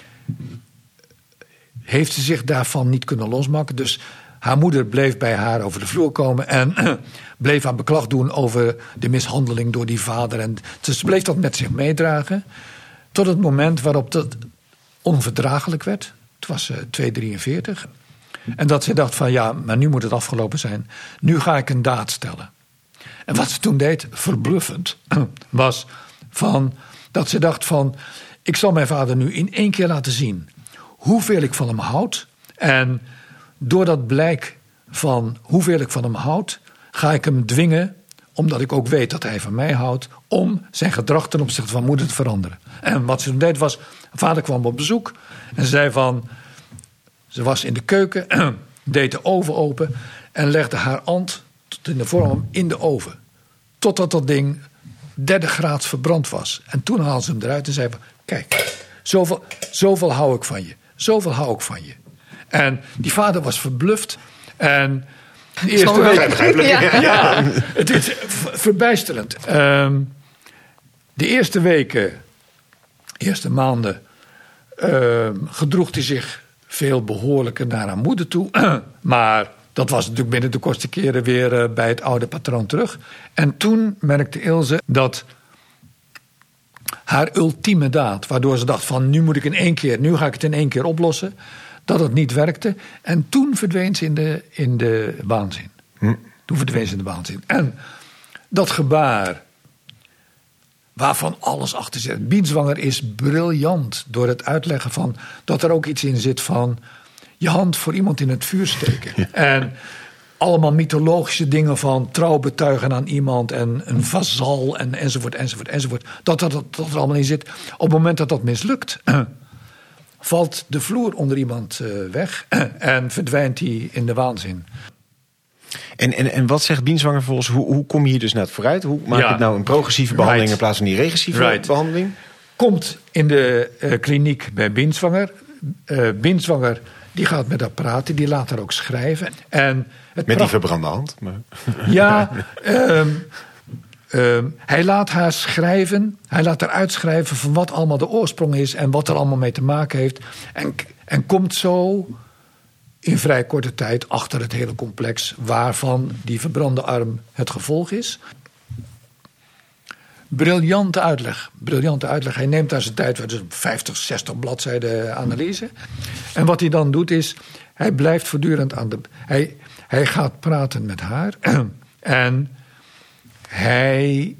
heeft ze zich daarvan niet kunnen losmaken. Dus haar moeder bleef bij haar over de vloer komen en bleef haar beklag doen over de mishandeling door die vader. En ze bleef dat met zich meedragen tot het moment waarop dat onverdraaglijk werd. Het was 243. En dat ze dacht van ja, maar nu moet het afgelopen zijn. Nu ga ik een daad stellen. En wat ze toen deed, verbluffend, was dat ze dacht van, ik zal mijn vader nu in 1 keer laten zien hoeveel ik van hem houd. En door dat blijk van hoeveel ik van hem houd, ga ik hem dwingen, omdat ik ook weet dat hij van mij houdt, om zijn gedrag ten opzichte van moeder te veranderen. En wat ze toen deed was, vader kwam op bezoek en zei van, ze was in de keuken, deed de oven open en legde haar hand tot in de vorm in de oven. Totdat dat ding 3e graad verbrand was. En toen haalde ze hem eruit en zei van, kijk, zoveel hou ik van je. Zoveel hou ik van je. En die vader was verbluft. En de eerste week... Ja, het is verbijsterend. De eerste weken, eerste maanden, gedroeg hij zich veel behoorlijker naar haar moeder toe. Maar dat was natuurlijk binnen de kortste keren weer bij het oude patroon terug. En toen merkte Ilse dat haar ultieme daad, waardoor ze dacht van nu ga ik het in 1 keer oplossen, dat het niet werkte. En toen verdween ze in de waanzin. Toen verdween ze in de waanzin. En dat gebaar, waarvan alles achter zit. Binswanger is briljant door het uitleggen van dat er ook iets in zit van je hand voor iemand in het vuur steken. Ja. En allemaal mythologische dingen van trouw betuigen aan iemand en een vazal en enzovoort. Dat er allemaal in zit. Op het moment dat dat mislukt, valt de vloer onder iemand weg en verdwijnt hij in de waanzin. En wat zegt Binswanger volgens? Hoe kom je hier dus net vooruit? Hoe maak je het nou een progressieve behandeling in plaats van die regressieve behandeling? Komt in de kliniek bij Binswanger. Binswanger die gaat met haar praten, die laat haar ook schrijven. En met die verbrande hand? Maar. Ja, hij laat haar schrijven. Hij laat haar uitschrijven van wat allemaal de oorsprong is en wat er allemaal mee te maken heeft. En komt zo in vrij korte tijd achter het hele complex waarvan die verbrande arm het gevolg is. Briljante uitleg. Hij neemt daar zijn tijd voor, dus 50, 60 bladzijden analyse. En wat hij dan doet is, hij blijft voortdurend hij gaat praten met haar. En hij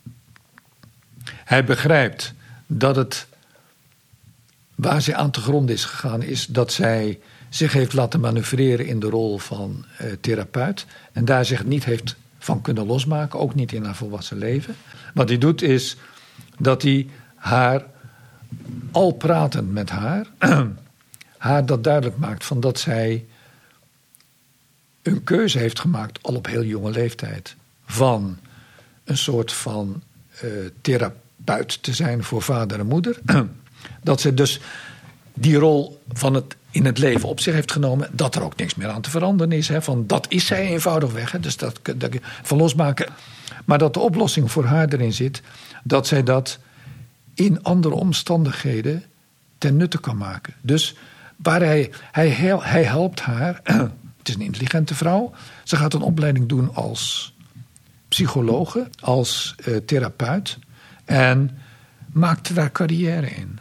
begrijpt dat het, waar zij aan te grond is gegaan, is dat zij zich heeft laten manoeuvreren in de rol van therapeut. En daar zich niet heeft van kunnen losmaken, ook niet in haar volwassen leven. Wat hij doet is dat hij haar, al pratend met haar dat duidelijk maakt van dat zij een keuze heeft gemaakt, al op heel jonge leeftijd, van een soort van therapeut te zijn voor vader en moeder. Dat ze dus die rol van in het leven op zich heeft genomen, dat er ook niks meer aan te veranderen is. Hè, van dat is zij eenvoudigweg. Hè, dus dat van losmaken. Maar dat de oplossing voor haar erin zit, dat zij dat in andere omstandigheden ten nutte kan maken. Dus waar hij helpt haar. Het is een intelligente vrouw. Ze gaat een opleiding doen als psychologe, als therapeut. En maakt daar carrière in.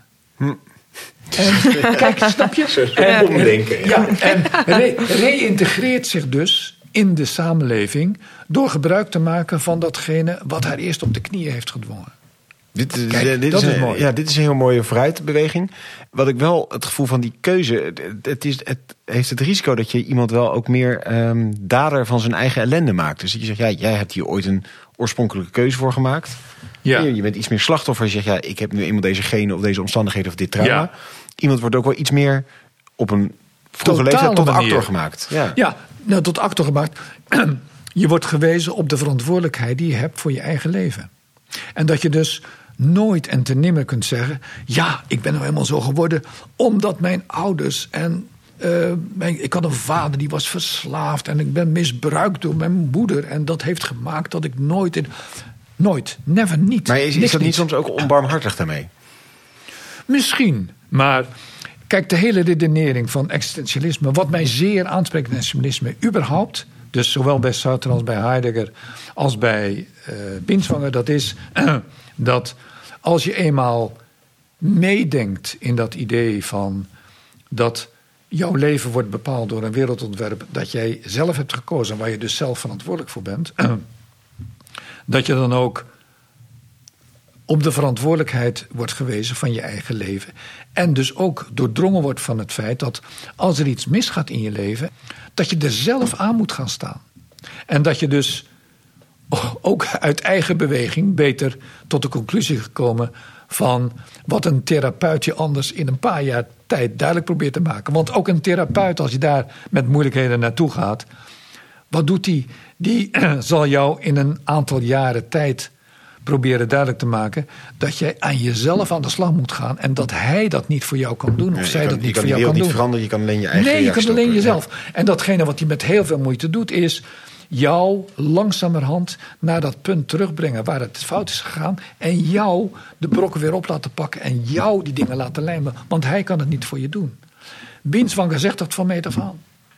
En kijk, snap je? En reïntegreert zich dus in de samenleving door gebruik te maken van datgene wat haar eerst op de knieën heeft gedwongen. Dit is mooi. Ja, dit is een heel mooie vooruitbeweging. Wat ik wel het gevoel van die keuze, het heeft het risico dat je iemand wel ook meer dader van zijn eigen ellende maakt. Dus dat je zegt, ja, jij hebt hier ooit een oorspronkelijke keuze voor gemaakt. Ja. Je bent iets meer slachtoffer. Je zegt, ja, ik heb nu eenmaal deze genen of deze omstandigheden of dit trauma. Ja. Iemand wordt ook wel iets meer op een vroege leeftijd tot actor gemaakt. Ja, nou, tot actor gemaakt. Je wordt gewezen op de verantwoordelijkheid die je hebt voor je eigen leven. En dat je dus nooit en te nimmer kunt zeggen, ja, ik ben nou helemaal zo geworden omdat mijn ouders en ik had een vader die was verslaafd en ik ben misbruikt door mijn moeder en dat heeft gemaakt dat ik nooit, never, niet. Maar is dat niet soms ook onbarmhartig daarmee? Misschien, maar kijk, de hele redenering van existentialisme, wat mij zeer aanspreekt in existentialisme überhaupt, dus zowel bij Sartre als bij Heidegger als bij Binswanger, dat is dat als je eenmaal meedenkt in dat idee van dat jouw leven wordt bepaald door een wereldontwerp dat jij zelf hebt gekozen, waar je dus zelf verantwoordelijk voor bent, dat je dan ook op de verantwoordelijkheid wordt gewezen van je eigen leven. En dus ook doordrongen wordt van het feit dat als er iets misgaat in je leven, dat je er zelf aan moet gaan staan. En dat je dus ook uit eigen beweging beter tot de conclusie gekomen van wat een therapeut je anders in een paar jaar tijd duidelijk probeert te maken. Want ook een therapeut, als je daar met moeilijkheden naartoe gaat, wat doet die? Die zal jou in een aantal jaren tijd proberen duidelijk te maken dat jij aan jezelf aan de slag moet gaan en dat hij dat niet voor jou kan doen of zij dat niet voor jou kan doen. Je kan niet veranderen, je kan alleen je eigen Nee, je kan alleen jezelf. Ja. En datgene wat hij met heel veel moeite doet is jou langzamerhand naar dat punt terugbrengen waar het fout is gegaan en jou de brokken weer op laten pakken en jou die dingen laten lijmen, want hij kan het niet voor je doen. Binswanger zegt dat van meet af aan.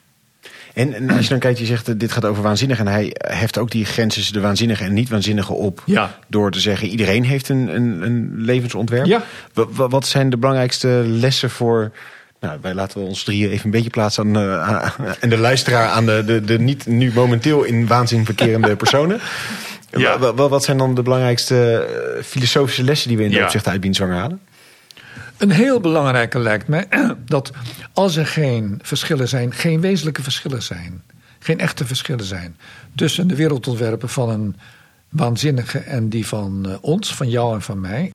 En als je dan kijkt, je zegt dit gaat over waanzinnig en hij heft ook die grenzen tussen de waanzinnige en niet waanzinnige op. Ja. Door te zeggen, iedereen heeft een levensontwerp. Ja. Wat zijn de belangrijkste lessen voor, nou, wij laten we ons drieën even een beetje plaatsen en de luisteraar aan de niet nu momenteel in waanzin verkerende personen. Ja. Wat zijn dan de belangrijkste filosofische lessen die we in de opzicht uit Binswanger halen? Een heel belangrijke lijkt mij dat als er geen verschillen zijn, geen wezenlijke verschillen zijn, geen echte verschillen zijn tussen de wereldontwerpen van een waanzinnige en die van ons, van jou en van mij,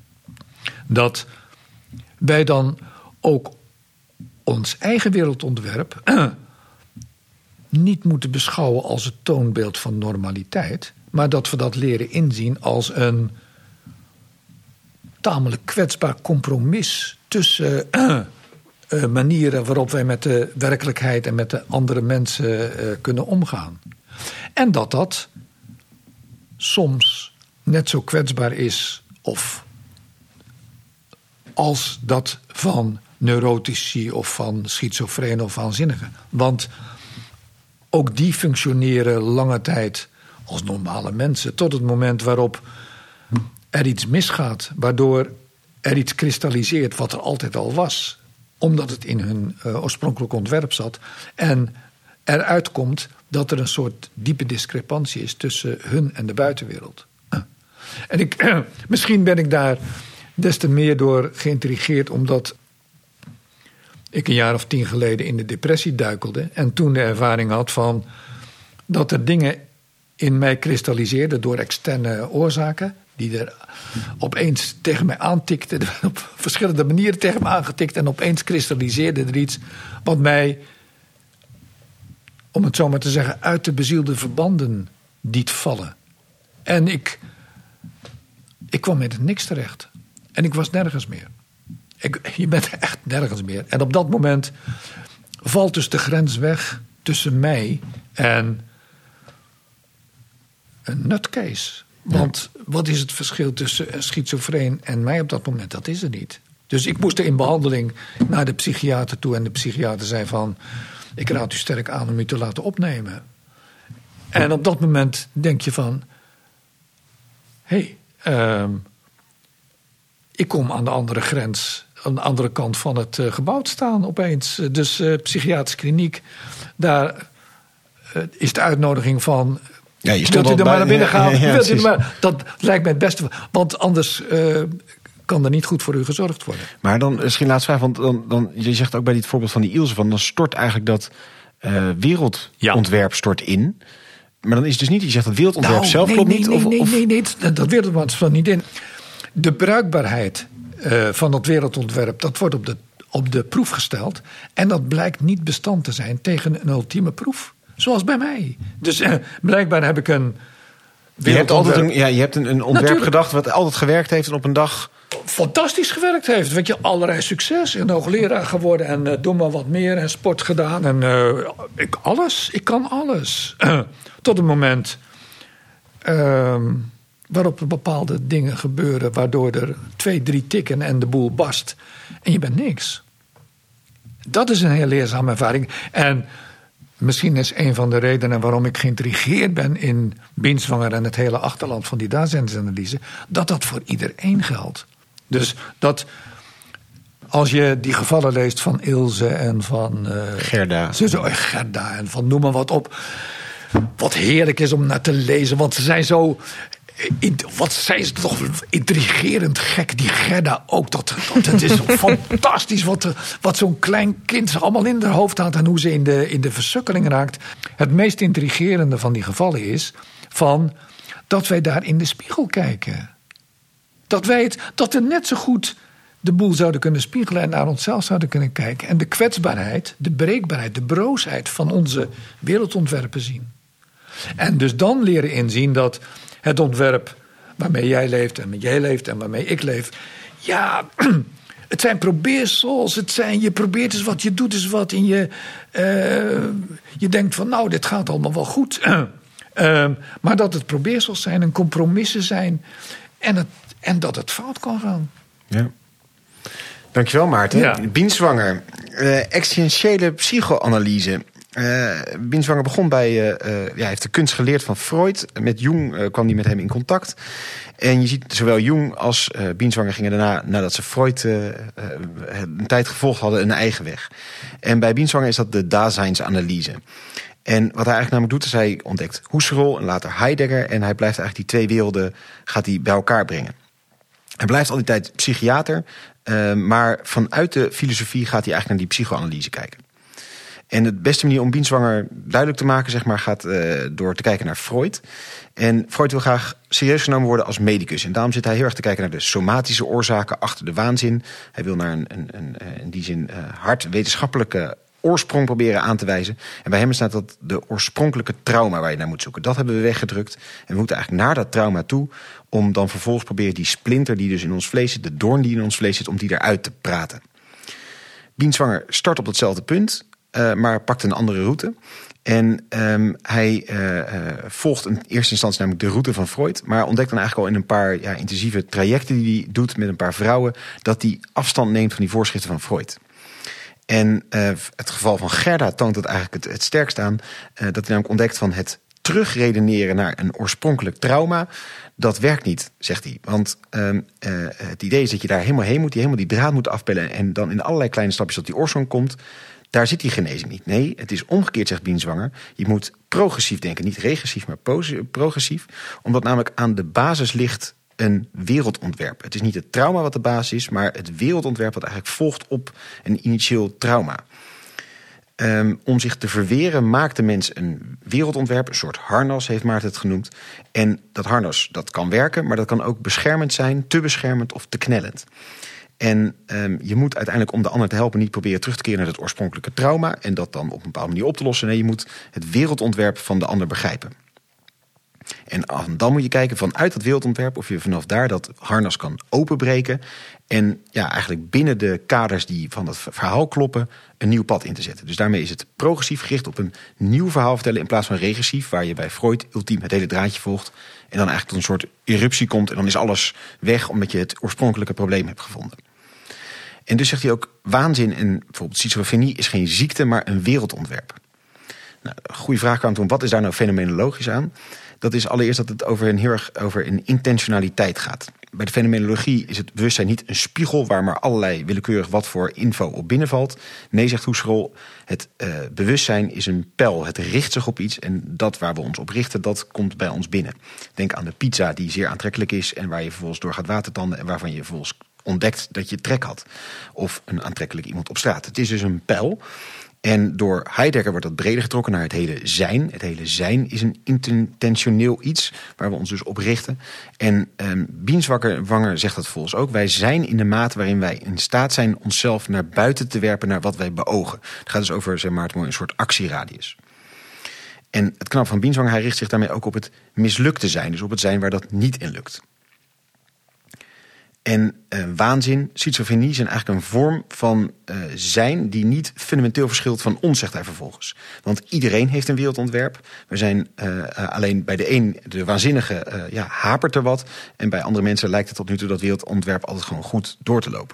dat wij dan ook ons eigen wereldontwerp niet moeten beschouwen als het toonbeeld van normaliteit, maar dat we dat leren inzien als een tamelijk kwetsbaar compromis tussen manieren waarop wij met de werkelijkheid en met de andere mensen kunnen omgaan. En dat soms net zo kwetsbaar is of als dat van neurotici of van schizofrenen of waanzinnigen. Want ook die functioneren lange tijd als normale mensen. Tot het moment waarop er iets misgaat. Waardoor er iets kristalliseert wat er altijd al was. Omdat het in hun oorspronkelijk ontwerp zat. En eruit komt dat er een soort diepe discrepantie is tussen hun en de buitenwereld. En misschien ben ik daar des te meer door geïntrigeerd, omdat ik een jaar of 10 geleden in de depressie duikelde. En toen de ervaring had van dat er dingen in mij kristalliseerden door externe oorzaken. Die er opeens tegen mij aantikten. Op verschillende manieren tegen me aangetikt. En opeens kristalliseerde er iets wat mij, om het zo maar te zeggen, uit de bezielde verbanden liet vallen. En ik kwam met niks terecht. En ik was nergens meer. Je bent echt nergens meer. En op dat moment valt dus de grens weg tussen mij en een nutcase. Want wat is het verschil tussen een schizofreen en mij op dat moment? Dat is er niet. Dus ik moest er in behandeling naar de psychiater toe. En de psychiater zei van, ik raad u sterk aan om u te laten opnemen. En op dat moment denk je van, hé, ik kom aan de andere grens, aan de andere kant van het gebouw te staan opeens. Dus psychiatrische kliniek, daar is de uitnodiging van, ja, je stond wilt u er maar naar binnen gaan? Ja, dat lijkt mij het beste, want anders kan er niet goed voor u gezorgd worden. Maar dan misschien laatste vraag, want dan, je zegt ook bij dit voorbeeld van die Ilse, van dan stort eigenlijk dat wereldontwerp stort in. Maar dan is het dus niet, je zegt dat wereldontwerp zelf klopt niet? Nee, dat wereldontwerp stort niet in. De bruikbaarheid van dat wereldontwerp, dat wordt op de proef gesteld. En dat blijkt niet bestand te zijn tegen een ultieme proef. Zoals bij mij. Dus blijkbaar heb ik een wereldontwerp. Je hebt een ontwerp gedacht wat altijd gewerkt heeft en op een dag fantastisch gewerkt heeft. Weet je, allerlei succes. En hoogleraar geworden en doe maar wat meer en sport gedaan. En ik kan alles. Tot het moment waarop er bepaalde dingen gebeuren, waardoor er 2-3 tikken en de boel barst. En je bent niks. Dat is een heel leerzame ervaring. En misschien is een van de redenen waarom ik geïntrigeerd ben in Binswanger en het hele achterland van die daseinsanalyse, dat voor iedereen geldt. Dus dat als je die gevallen leest van Ilse en van Gerda en van noem maar wat op, wat heerlijk is om naar te lezen, want ze zijn zo, wat zijn ze toch intrigerend gek, die Gerda ook. Dat is zo fantastisch wat zo'n klein kind allemaal in haar hoofd had en hoe ze in de versukkeling raakt. Het meest intrigerende van die gevallen is dat wij daar in de spiegel kijken. Dat we net zo goed de boel zouden kunnen spiegelen en naar onszelf zouden kunnen kijken. En de kwetsbaarheid, de breekbaarheid, de broosheid van onze wereldontwerpen zien. En dus dan leren inzien dat het ontwerp waarmee jij leeft en waarmee ik leef, ja, het zijn probeersels. Je probeert eens wat, je doet eens wat en je denkt van nou, dit gaat allemaal wel goed. Maar dat het probeersels zijn en compromissen zijn en dat het fout kan gaan. Ja. Dankjewel, Maarten. Ja. Binswanger, existentiële psychoanalyse. Binswanger begon hij heeft de kunst geleerd van Freud. Met Jung kwam hij met hem in contact. En je ziet zowel Jung als Binswanger gingen daarna, nadat ze Freud een tijd gevolgd hadden, een eigen weg. En bij Binswanger is dat de daseinsanalyse. En wat hij eigenlijk namelijk doet, is hij ontdekt Husserl en later Heidegger. En hij blijft eigenlijk die 2 werelden bij elkaar brengen. Hij blijft al die tijd psychiater, maar vanuit de filosofie gaat hij eigenlijk naar die psychoanalyse kijken. En de beste manier om Binswanger duidelijk te maken, zeg maar, gaat door te kijken naar Freud. En Freud wil graag serieus genomen worden als medicus. En daarom zit hij heel erg te kijken naar de somatische oorzaken achter de waanzin. Hij wil naar in die zin hard wetenschappelijke oorsprong proberen aan te wijzen. En bij hem staat dat de oorspronkelijke trauma waar je naar moet zoeken. Dat hebben we weggedrukt. En we moeten eigenlijk naar dat trauma toe, om dan vervolgens proberen die splinter die dus in ons vlees zit, de doorn die in ons vlees zit, om die eruit te praten. Binswanger start op datzelfde punt, maar pakt een andere route. En hij volgt in eerste instantie namelijk de route van Freud, maar ontdekt dan eigenlijk al in een paar intensieve trajecten die hij doet met een paar vrouwen, dat hij afstand neemt van die voorschriften van Freud. En het geval van Gerda toont het eigenlijk het sterkst aan. Dat hij namelijk ontdekt van het terugredeneren naar een oorspronkelijk trauma. Dat werkt niet, zegt hij. Want het idee is dat je daar helemaal heen moet. Die draad moet afpellen. En dan in allerlei kleine stapjes tot die oorsprong komt. Daar zit die genezing niet. Nee, het is omgekeerd, zegt Bienswanger. Je moet progressief denken. Niet regressief, maar progressief. Omdat namelijk aan de basis ligt een wereldontwerp. Het is niet het trauma wat de basis is, maar het wereldontwerp wat eigenlijk volgt op een initieel trauma. Om zich te verweren maakt de mens een wereldontwerp, een soort harnas heeft Maarten het genoemd. En dat harnas, dat kan werken, maar dat kan ook beschermend zijn, te beschermend of te knellend. En je moet uiteindelijk om de ander te helpen niet proberen terug te keren naar het oorspronkelijke trauma en dat dan op een bepaalde manier op te lossen. Nee, je moet het wereldontwerp van de ander begrijpen. En dan moet je kijken vanuit dat wereldontwerp of je vanaf daar dat harnas kan openbreken. En ja, eigenlijk binnen de kaders die van dat verhaal kloppen, een nieuw pad in te zetten. Dus daarmee is het progressief gericht op een nieuw verhaal vertellen in plaats van regressief, waar je bij Freud ultiem het hele draadje volgt. En dan eigenlijk tot een soort eruptie komt en dan is alles weg omdat je het oorspronkelijke probleem hebt gevonden. En dus zegt hij ook, waanzin en bijvoorbeeld schizofrenie is geen ziekte, maar een wereldontwerp. Nou, een goede vraag kwam toen, wat is daar nou fenomenologisch aan? Dat is allereerst dat het heel erg over een intentionaliteit gaat. Bij de fenomenologie is het bewustzijn niet een spiegel waar maar allerlei willekeurig wat voor info op binnenvalt. Nee, zegt Husserl, het bewustzijn is een pijl. Het richt zich op iets en dat waar we ons op richten, dat komt bij ons binnen. Denk aan de pizza die zeer aantrekkelijk is en waar je vervolgens door gaat watertanden en waarvan je vervolgens ontdekt dat je trek had. Of een aantrekkelijk iemand op straat. Het is dus een pijl. En door Heidegger wordt dat breder getrokken naar het hele zijn. Het hele zijn is een intentioneel iets waar we ons dus op richten. En Bienswanger zegt dat volgens ook. Wij zijn in de mate waarin wij in staat zijn onszelf naar buiten te werpen naar wat wij beogen. Het gaat dus over, zeg maar, een soort actieradius. En het knap van Bienswanger, hij richt zich daarmee ook op het mislukte zijn. Dus op het zijn waar dat niet in lukt. En waanzin, schizofrenie zijn eigenlijk een vorm van zijn die niet fundamenteel verschilt van ons, zegt hij vervolgens. Want iedereen heeft een wereldontwerp. We zijn alleen bij de een, de waanzinnige, hapert er wat. En bij andere mensen lijkt het tot nu toe dat wereldontwerp altijd gewoon goed door te lopen.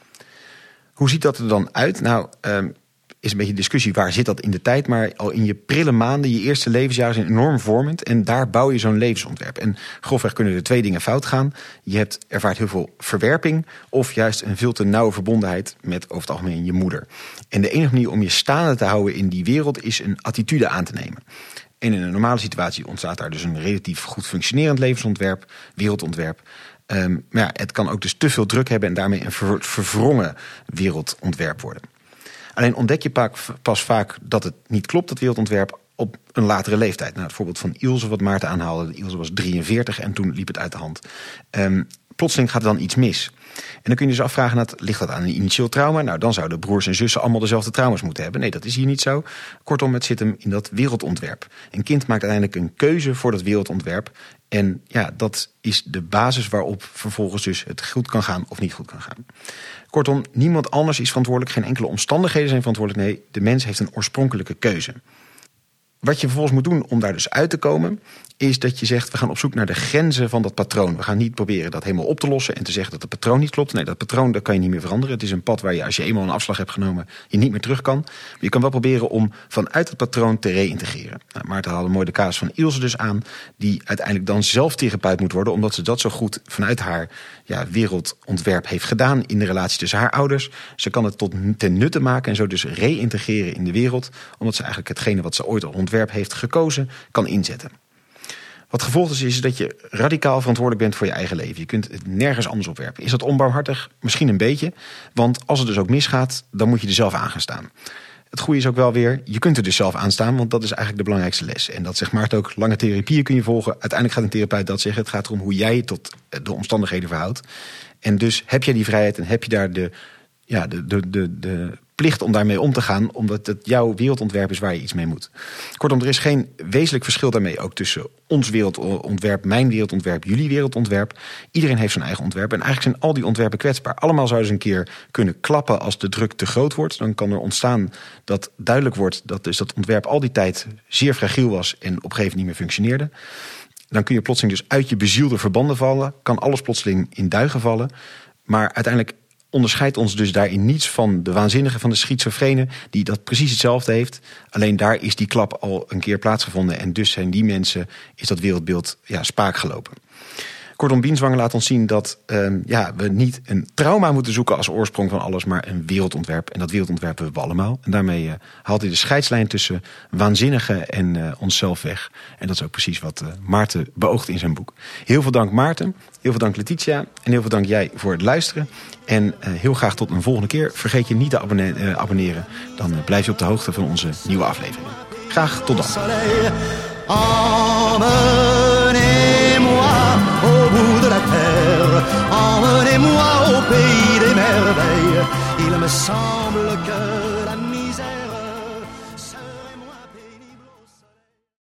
Hoe ziet dat er dan uit? Nou, is een beetje discussie, waar zit dat in de tijd? Maar al in je prille maanden, je eerste levensjaar zijn enorm vormend. En daar bouw je zo'n levensontwerp. En grofweg kunnen er twee dingen fout gaan. Je ervaart heel veel verwerping of juist een veel te nauwe verbondenheid met over het algemeen je moeder. En de enige manier om je staande te houden in die wereld is een attitude aan te nemen. En in een normale situatie ontstaat daar dus een relatief goed functionerend levensontwerp, wereldontwerp. Maar ja, het kan ook dus te veel druk hebben en daarmee een verwrongen wereldontwerp worden. Alleen ontdek je pas vaak dat het niet klopt, dat wereldontwerp, op een latere leeftijd. Nou, het voorbeeld van Ilse wat Maarten aanhaalde. Ilse was 43 en toen liep het uit de hand. Plotseling gaat er dan iets mis. En dan kun je dus afvragen, ligt dat aan een initieel trauma? Nou, dan zouden broers en zussen allemaal dezelfde trauma's moeten hebben. Nee, dat is hier niet zo. Kortom, het zit hem in dat wereldontwerp. Een kind maakt uiteindelijk een keuze voor dat wereldontwerp. En ja, dat is de basis waarop vervolgens dus het goed kan gaan of niet goed kan gaan. Kortom, niemand anders is verantwoordelijk. Geen enkele omstandigheden zijn verantwoordelijk. Nee, de mens heeft een oorspronkelijke keuze. Wat je vervolgens moet doen om daar dus uit te komen, is dat je zegt, we gaan op zoek naar de grenzen van dat patroon. We gaan niet proberen dat helemaal op te lossen en te zeggen dat het patroon niet klopt. Nee, dat patroon dat kan je niet meer veranderen. Het is een pad waar je, als je eenmaal een afslag hebt genomen, je niet meer terug kan. Maar je kan wel proberen om vanuit het patroon te reïntegreren. Nou, Maarten haalde mooi de casus van Ilse dus aan, die uiteindelijk dan zelf therapeut moet worden, omdat ze dat zo goed vanuit haar wereldontwerp heeft gedaan in de relatie tussen haar ouders. Ze kan het ten nutte maken en zo dus reïntegreren in de wereld, omdat ze eigenlijk hetgene wat ze ooit al ontwerp heeft gekozen, kan inzetten. Wat gevolgd is dat je radicaal verantwoordelijk bent voor je eigen leven. Je kunt het nergens anders op werpen. Is dat onbarmhartig? Misschien een beetje. Want als het dus ook misgaat, dan moet je er zelf aan gaan staan. Het goede is ook wel weer, je kunt er dus zelf aan staan, want dat is eigenlijk de belangrijkste les. En dat zegt Maarten ook, lange therapieën kun je volgen. Uiteindelijk gaat een therapeut dat zeggen. Het gaat erom hoe jij je tot de omstandigheden verhoudt. En dus heb jij die vrijheid en heb je daar de plicht om daarmee om te gaan, omdat het jouw wereldontwerp is waar je iets mee moet. Kortom, er is geen wezenlijk verschil daarmee ook tussen ons wereldontwerp, mijn wereldontwerp, jullie wereldontwerp. Iedereen heeft zijn eigen ontwerp en eigenlijk zijn al die ontwerpen kwetsbaar. Allemaal zouden ze een keer kunnen klappen als de druk te groot wordt. Dan kan er ontstaan dat duidelijk wordt dat dus dat ontwerp al die tijd zeer fragiel was en op een gegeven moment niet meer functioneerde. Dan kun je plotseling dus uit je bezielde verbanden vallen, kan alles plotseling in duigen vallen. Maar uiteindelijk onderscheidt ons dus daarin niets van de waanzinnige, van de schizofrene, die dat precies hetzelfde heeft. Alleen daar is die klap al een keer plaatsgevonden en dus zijn die mensen, is dat wereldbeeld spaak gelopen. Kortom, Bienswanger laat ons zien dat we niet een trauma moeten zoeken als oorsprong van alles, maar een wereldontwerp. En dat wereldontwerp hebben we allemaal. En daarmee haalt hij de scheidslijn tussen waanzinnige en onszelf weg. En dat is ook precies wat Maarten beoogt in zijn boek. Heel veel dank Maarten, heel veel dank Letitia en heel veel dank jij voor het luisteren. En heel graag tot een volgende keer. Vergeet je niet te abonneren. Dan blijf je op de hoogte van onze nieuwe afleveringen. Graag tot dan. Au bout de la terre, emmenez-moi au pays des merveilles. Il me semble que